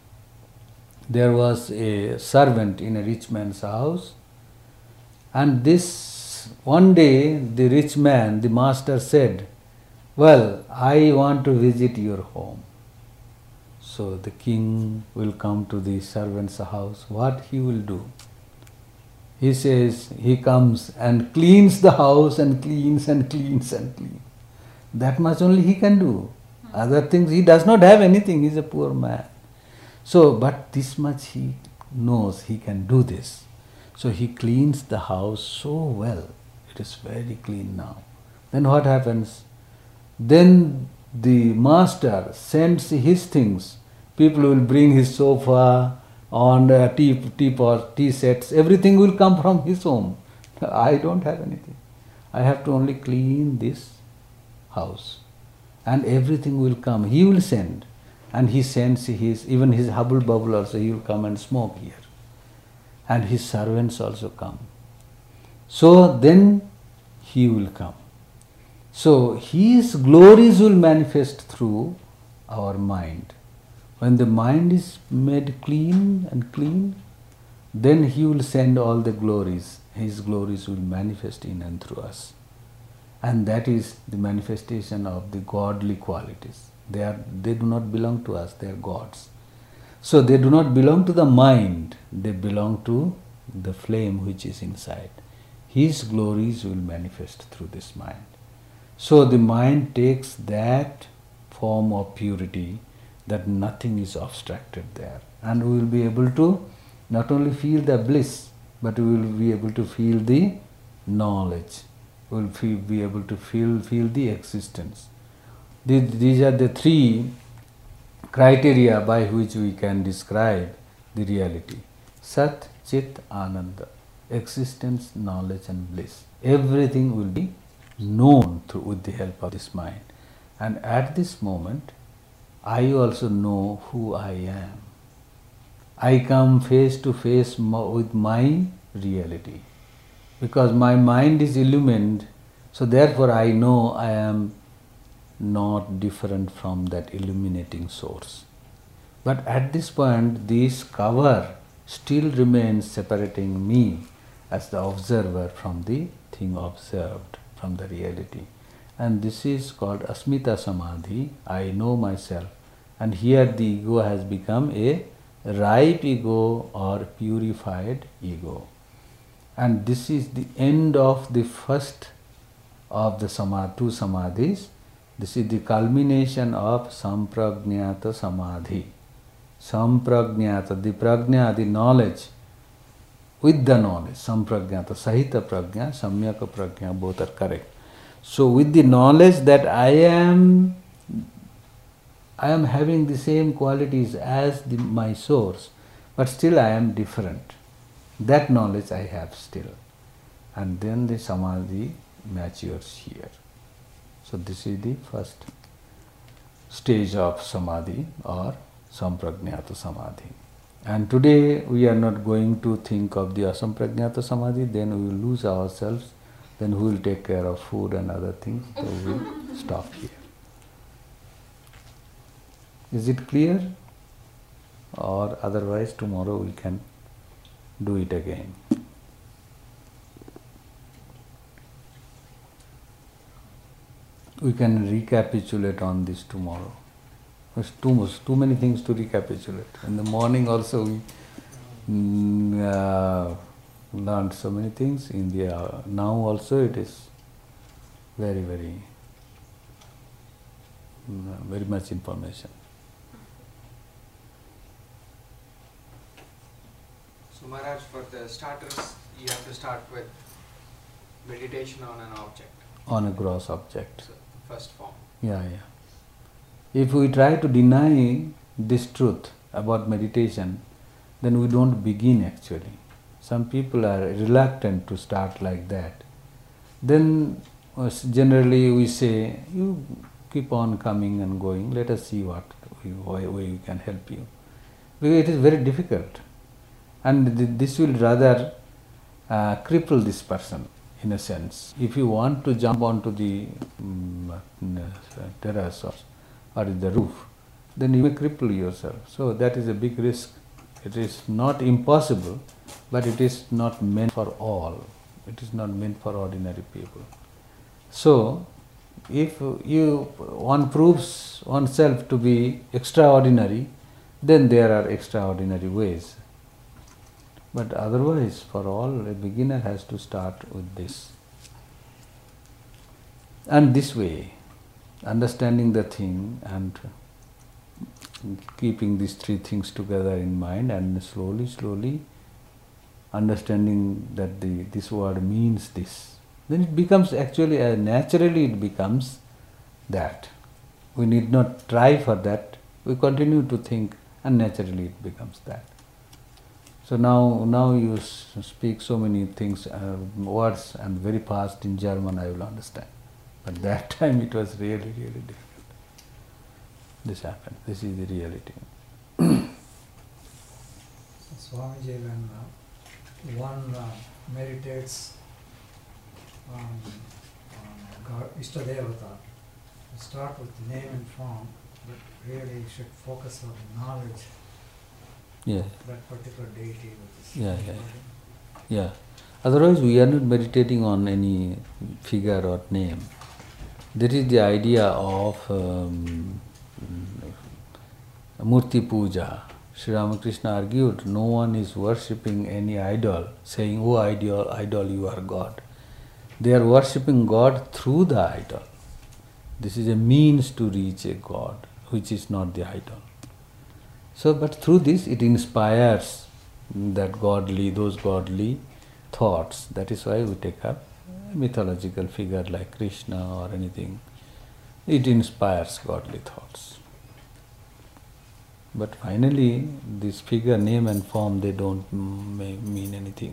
There was a servant in a rich man's house, and this one day the rich man, the master said, "Well, I want to visit your home." So the king will come to the servant's house. What he will do? He says, he comes and cleans the house and cleans and cleans and cleans. That much only he can do. Other things, he does not have anything, he is a poor man. So, but this much he knows, he can do this. So he cleans the house so well. It is very clean now. Then what happens? Then the master sends his things. People will bring his sofa, on uh, tea, teapot, tea sets, everything will come from his home. I don't have anything. I have to only clean this house. And everything will come. He will send. And he sends his, even his hubble bubble also, he will come and smoke here. And his servants also come. So then he will come. So his glories will manifest through our mind. When the mind is made clean and clean, then he will send all the glories. His glories will manifest in and through us. And that is the manifestation of the godly qualities. They are, they do not belong to us, they are gods. So they do not belong to the mind, they belong to the flame which is inside. His glories will manifest through this mind. So the mind takes that form of purity, that nothing is obstructed there. And we will be able to not only feel the bliss, but we will be able to feel the knowledge. We will feel, be able to feel, feel the existence. These, these are the three criteria by which we can describe the reality. Sat, Chit, Ananda. Existence, knowledge and bliss. Everything will be known through with the help of this mind. And at this moment, I also know who I am. I come face to face with my reality. Because my mind is illumined, so therefore I know I am not different from that illuminating source. But at this point, this cover still remains separating me as the observer from the thing observed, from the reality. And this is called Asmita Samadhi, I know myself. And here the ego has become a ripe ego or purified ego. And this is the end of the first of the samadhi, two samadhis. This is the culmination of Samprajñata Samadhi. Samprajñata, the prajna, the knowledge, with the knowledge, Samprajñata, Sahita Prajna, Samyaka Prajna, both are correct. So with the knowledge that I am, I am having the same qualities as the, my source, but still I am different. That knowledge I have still. And then the samadhi matures here. So this is the first stage of samadhi or Samprajñata Samadhi. And today we are not going to think of the Asamprajñata Samadhi, then we will lose ourselves, then we will take care of food and other things, so we will stop here. Is it clear? Or otherwise tomorrow we can do it again. We can recapitulate on this tomorrow. There's too much, too many things to recapitulate. In the morning also we mm, uh, learned so many things. In the uh, now also it is very, very, mm, very much information. So Maharaj, for the starters, you have to start with meditation on an object. On a gross object. So, first form. Yeah, yeah. If we try to deny this truth about meditation, then we don't begin actually. Some people are reluctant to start like that. Then uh, generally we say, you keep on coming and going, let us see what we, way we can help you. Because it is very difficult. And th this will rather uh, cripple this person in a sense. If you want to jump onto the um, terrace or, or the roof, then you may cripple yourself. So that is a big risk. It is not impossible, but it is not meant for all. It is not meant for ordinary people. So, if you one proves oneself to be extraordinary, then there are extraordinary ways. But otherwise, for all, a beginner has to start with this. And this way, understanding the thing and keeping these three things together in mind, and slowly, slowly understanding that the this word means this. Then it becomes actually, uh, naturally it becomes that. We need not try for that. We continue to think and naturally it becomes that. So now, now you s speak so many things, uh, words, and very fast in German I will understand. But that time it was really, really difficult. This happened. This is the reality. Swamiji, when uh, one uh, meditates on, on God, Ishtadevata, start with name and form, but really should focus on knowledge. Yeah. That particular deity which is Yeah, yeah, yeah. Yeah. Otherwise, we are not meditating on any figure or name. That is the idea of um, Murti Puja. Sri Ramakrishna argued, no one is worshipping any idol, saying, oh idol, idol, you are God. They are worshipping God through the idol. This is a means to reach a God, which is not the idol. So, but through this it inspires that godly, those godly thoughts. That is why we take up a mythological figure like Krishna or anything. It inspires godly thoughts. But finally, this figure, name and form, they don't may mean anything.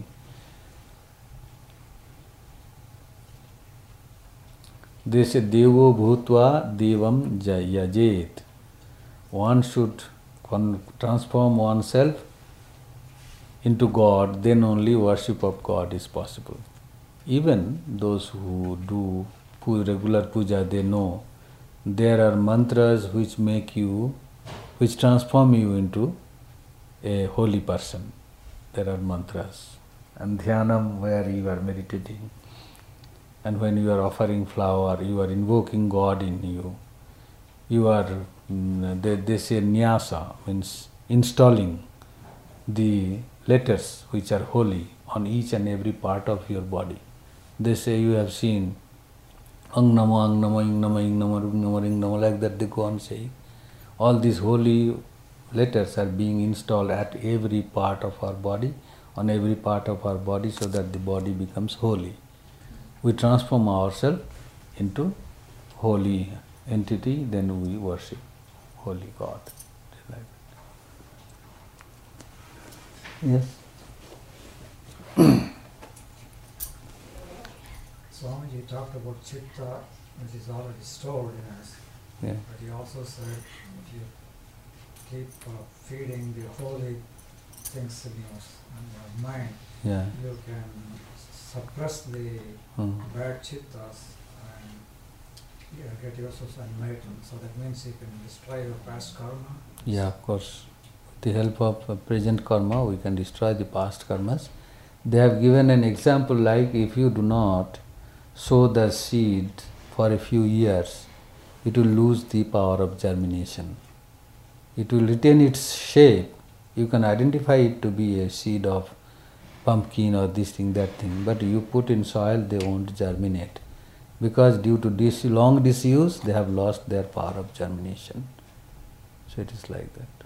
They say, Devo bhutva devam yajet. One should transform oneself into God, then only worship of God is possible. Even those who do regular puja, they know there are mantras which make you, which transform you into a holy person. There are mantras. And dhyanam, where you are meditating. And when you are offering flower, you are invoking God in you. You are, they, they say nyasa, means installing the letters which are holy on each and every part of your body. They say you have seen ang namo, ang namo, ing namo, ing namo, ring namo, ring namo, like that they go on saying. All these holy letters are being installed at every part of our body, on every part of our body, so that the body becomes holy. We transform ourselves into holy entity, then we worship holy God. Like that. Yes. Swamiji talked about chitta, which is already stored in us. Yeah. But he also said, if you keep uh, feeding the holy things in your, in your mind, Yeah. you can suppress the Hmm. bad chittas and yeah, get yourself enlightened. So that means you can destroy your past karma. Yeah, of course. the help of uh, present karma, we can destroy the past karmas. They have given an example like if you do not sow the seed for a few years, it will lose the power of germination. It will retain its shape. You can identify it to be a seed of pumpkin or this thing, that thing, but you put in soil, they won't germinate. Because due to dis- long disuse, they have lost their power of germination. So it is like that.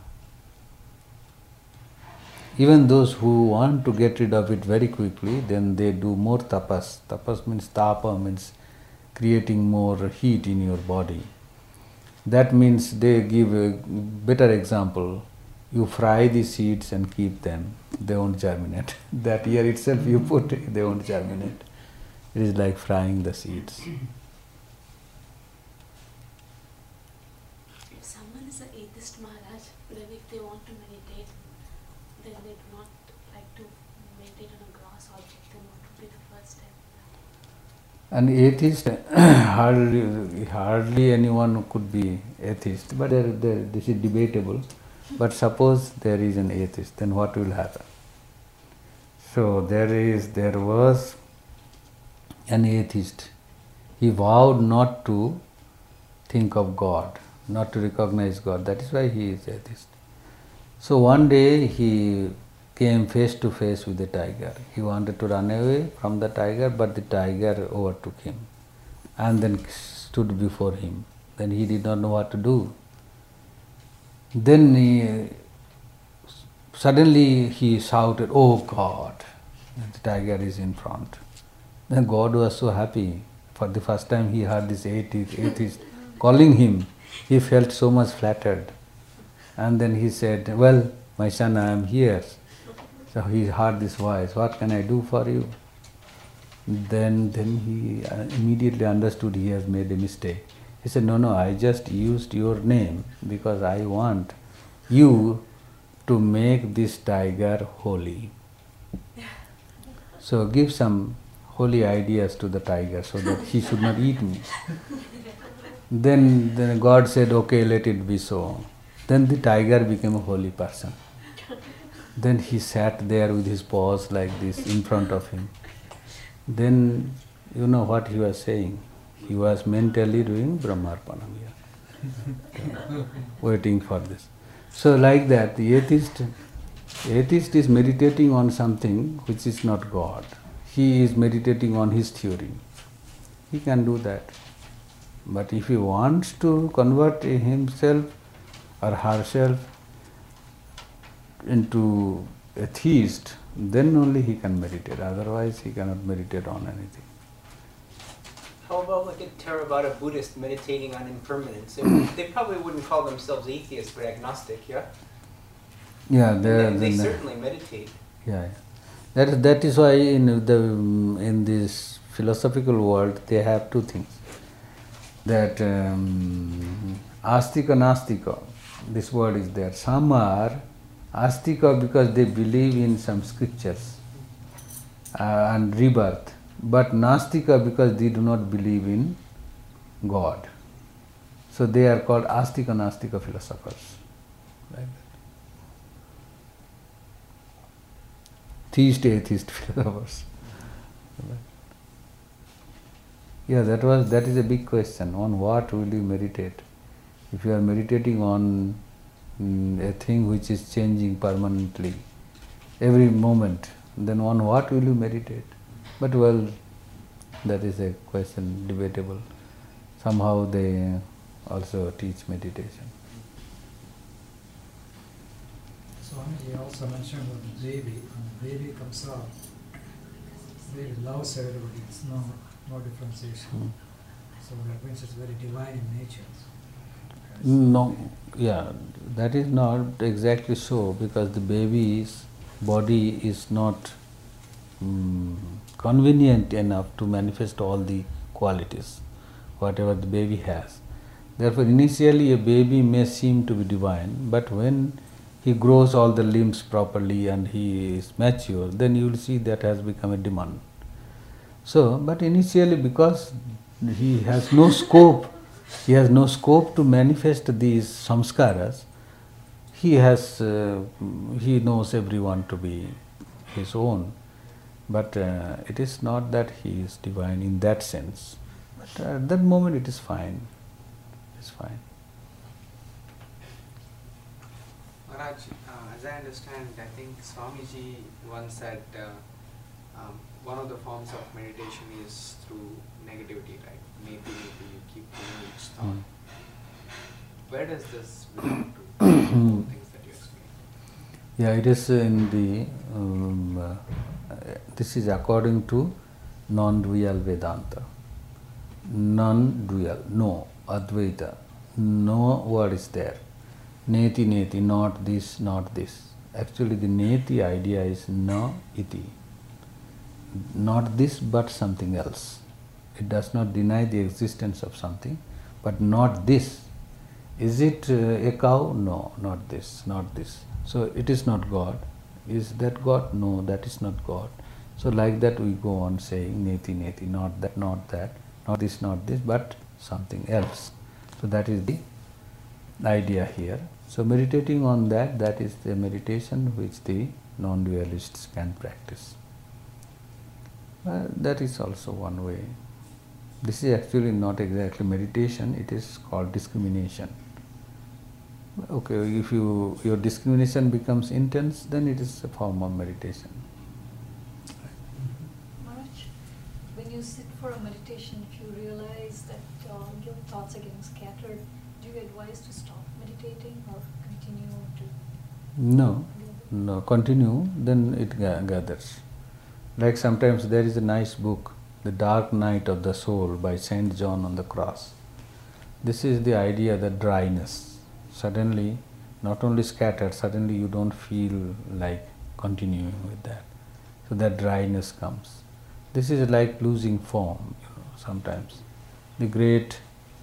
Even those who want to get rid of it very quickly, then they do more tapas. Tapas means tapa, means creating more heat in your body. That means they give a better example. You fry the seeds and keep them, they won't germinate. That year itself you put it, they won't germinate. It is like frying the seeds. If someone is an atheist, Maharaj, then if they want to meditate, then they do not like to meditate on a gross object, then what would be the first step? An atheist, hardly, hardly anyone could be atheist, but there, there, this is debatable. But suppose there is an atheist, then what will happen? So there is, there was an atheist. He vowed not to think of God, not to recognize God. That is why he is atheist. So one day he came face to face with the tiger. He wanted to run away from the tiger, but the tiger overtook him and then stood before him. Then he did not know what to do. Then he, suddenly he shouted, "Oh God!" The tiger is in front. Then God was so happy. For the first time he heard this atheist, atheist calling him. He felt so much flattered. And then he said, "Well, my son, I am here." So he heard this voice, "What can I do for you?" Then, then he immediately understood he has made a mistake. He said, "No, no, I just used your name because I want you to make this tiger holy. So give some holy ideas to the tiger so that he should not eat me." Then, then God said, "Okay, let it be so." Then the tiger became a holy person. Then he sat there with his paws like this in front of him. Then, you know what he was saying? He was mentally doing Brahmarpanam here, waiting for this. So like that, the atheist, atheist is meditating on something which is not God. He is meditating on his theory. He can do that. But if he wants to convert himself or herself into a theist, then only he can meditate. Otherwise, he cannot meditate on anything. How about like a Theravada Buddhist meditating on impermanence? They, they probably wouldn't call themselves atheists, but agnostic, yeah? Yeah, they, they, they certainly meditate. Yeah, yeah. That is, that is why in the in this philosophical world they have two things. That um, astika nastika, this word is there. Some are astika because they believe in some scriptures uh, and rebirth, but nastika because they do not believe in God. So they are called astika nastika philosophers. Like that. Theist, atheist philosophers. Yeah, that was that is a big question. On what will you meditate? If you are meditating on mm, a thing which is changing permanently, every moment, then on what will you meditate? But well, that is a question debatable. Somehow they also teach meditation. Swamiji also mentioned about the baby. When the baby comes out, baby loves everybody. It's no no differentiation. Hmm. So that means it's very divine in nature. No, yeah, that is not exactly so, because the baby's body is not um, convenient enough to manifest all the qualities, whatever the baby has. Therefore, initially a baby may seem to be divine, but when he grows all the limbs properly and he is mature, then you will see that has become a demon. So, but initially because he has no scope, he has no scope to manifest these samskaras, he has, uh, he knows everyone to be his own, but uh, it is not that he is divine in that sense. But uh, at that moment it is fine. It's fine. Maharaj, uh, as I understand, I think Swamiji once said uh, um, one of the forms of meditation is through negativity, right? Maybe, maybe you keep doing each thought. Mm. Where does this belong to? All things that you explained. Yeah, it is in the, um, uh, this is according to non-dual Vedanta. Non-dual, no, Advaita, no word is there. Neti neti, not this, not this. Actually the neti idea is na iti. Not this but something else. It does not deny the existence of something, but not this. Is it uh, a cow? No, not this, not this. So it is not God. Is that God? No, that is not God. So like that we go on saying neti neti, not that, not that, not this, not this, but something else. So that is the idea here. So meditating on that, that is the meditation which the non-dualists can practice. Uh, that is also one way. This is actually not exactly meditation, it is called discrimination. Okay, if you your discrimination becomes intense, then it is a form of meditation. Maharaj, when you sit for a meditation, if you realize that uh, your thoughts are getting scattered, do you advise to stop meditating or continue to? No, no, continue, then it ga- gathers. Like sometimes there is a nice book, The Dark Night of the Soul by Saint John on the Cross. This is the idea, the dryness. Suddenly, not only scattered, suddenly you don't feel like continuing with that. So that dryness comes. This is like losing form, you know, sometimes. The great,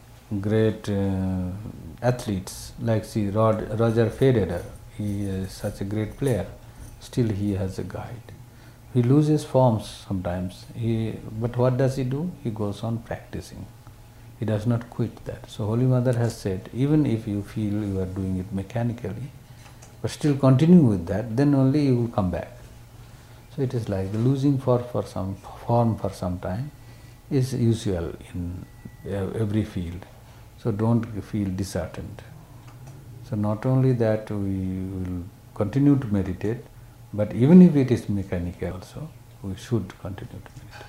great uh, athletes, like see Rod, Roger Federer, he is such a great player, still he has a guide. He loses forms sometimes, he, but what does he do? He goes on practicing. He does not quit that. So Holy Mother has said, even if you feel you are doing it mechanically, but still continue with that, then only you will come back. So it is like the losing for, for some form for some time is usual in every field. So don't feel disheartened. So not only that we will continue to meditate, but even if it is mechanical also, we should continue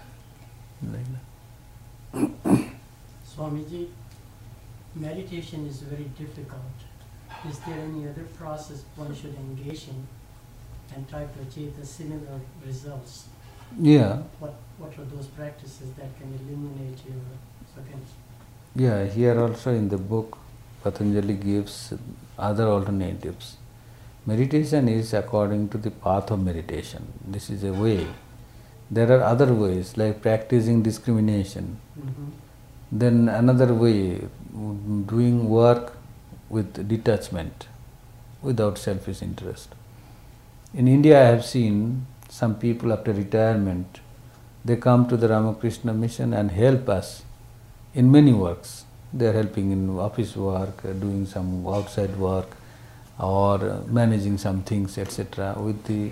to meditate. Like that. Swamiji, meditation is very difficult. Is there any other process one should engage in and try to achieve the similar results? Yeah. What What are those practices that can illuminate your seconds? Yeah, here also in the book, Patanjali gives other alternatives. Meditation is according to the path of meditation. This is a way. There are other ways, like practicing discrimination. Mm-hmm. Then another way, doing work with detachment, without selfish interest. In India I have seen some people after retirement, they come to the Ramakrishna mission and help us in many works. They are helping in office work, doing some outside work, or managing some things, et cetera. With the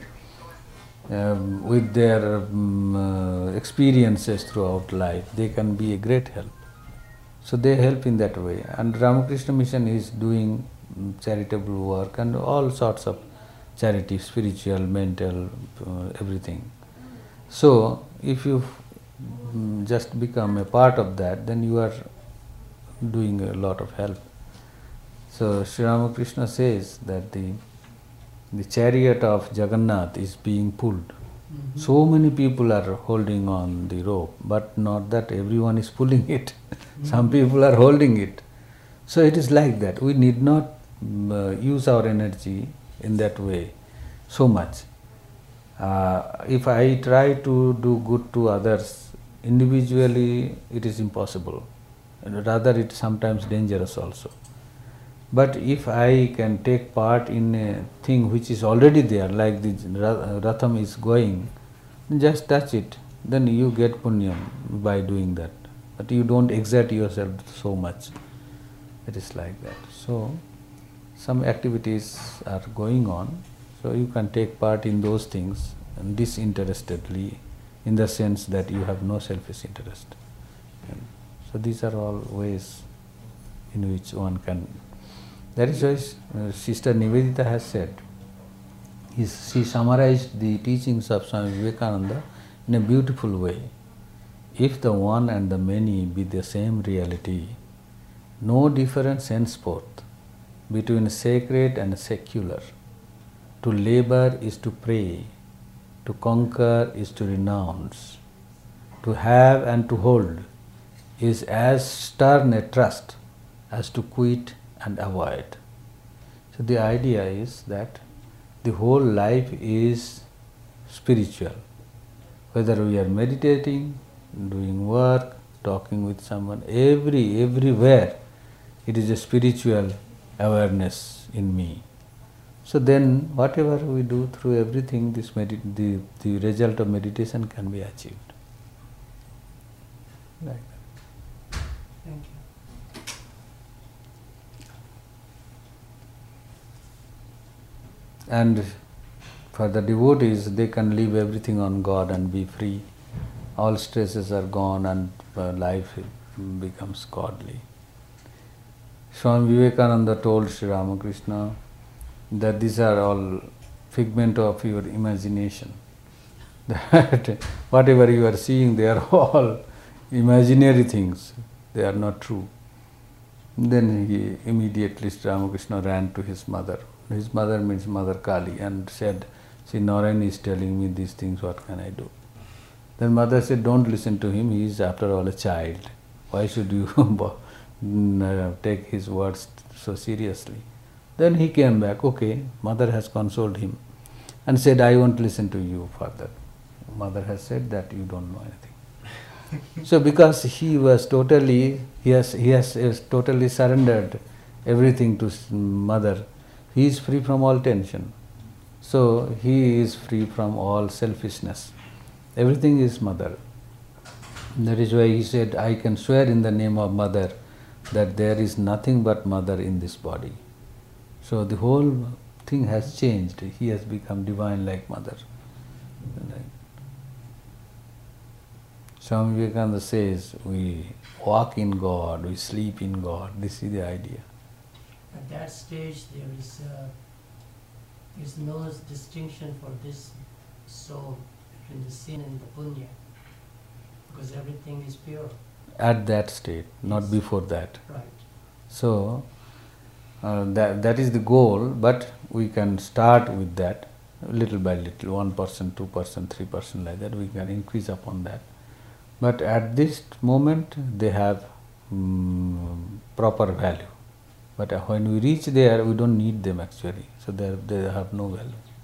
um, with their um, uh, experiences throughout life, they can be a great help. So they help in that way. And Ramakrishna Mission is doing um, charitable work and all sorts of charity, spiritual, mental, uh, everything. So if you um, just become a part of that, then you are doing a lot of help. So Sri Ramakrishna says that the the chariot of Jagannath is being pulled. Mm-hmm. So many people are holding on the rope, but not that everyone is pulling it. Mm-hmm. Some people are holding it. So it is like that. We need not uh, use our energy in that way so much. Uh, if I try to do good to others, individually it is impossible. Rather it is sometimes dangerous also. But if I can take part in a thing which is already there, like the Ratham is going, just touch it, then you get punyam by doing that. But you don't exert yourself so much. It is like that. So, some activities are going on, so you can take part in those things and disinterestedly, in the sense that you have no selfish interest. And so these are all ways in which one can. That is why uh, Sister Nivedita has said, is she summarized the teachings of Swami Vivekananda in a beautiful way. If the one and the many be the same reality, no difference henceforth between sacred and secular. To labor is to pray, to conquer is to renounce, to have and to hold is as stern a trust as to quit and avoid. So the idea is that the whole life is spiritual. Whether we are meditating, doing work, talking with someone, every everywhere it is a spiritual awareness in me. So then whatever we do through everything, this medit the, the result of meditation can be achieved. Like that. Thank you. And for the devotees, they can leave everything on God and be free. All stresses are gone and uh, life becomes godly. Swami Vivekananda told Sri Ramakrishna that these are all figment of your imagination. That whatever you are seeing, they are all imaginary things. They are not true. Then he immediately, Sri Ramakrishna ran to his mother. His mother means Mother Kali, and said, see, Narayan is telling me these things, what can I do? Then mother said, don't listen to him, he is after all a child. Why should you take his words so seriously? Then he came back, okay, mother has consoled him and said, I won't listen to you further. Mother has said that you don't know anything. So because he was totally, he has, he has, he has totally surrendered everything to mother, he is free from all tension. So he is free from all selfishness. Everything is mother. That is why he said, I can swear in the name of mother that there is nothing but mother in this body. So the whole thing has changed. He has become divine like mother. Swami Vivekananda says, we walk in God, we sleep in God. This is the idea. At that stage, there is uh, is no distinction for this soul between the sin and the punya, because everything is pure. At that state, not Yes. before that. Right. So uh, that that is the goal, but we can start with that little by little, one percent, two percent, three percent, like that. We can increase upon that. But at this moment, they have um, proper value. But when we reach there, we don't need them actually. So they they have no value.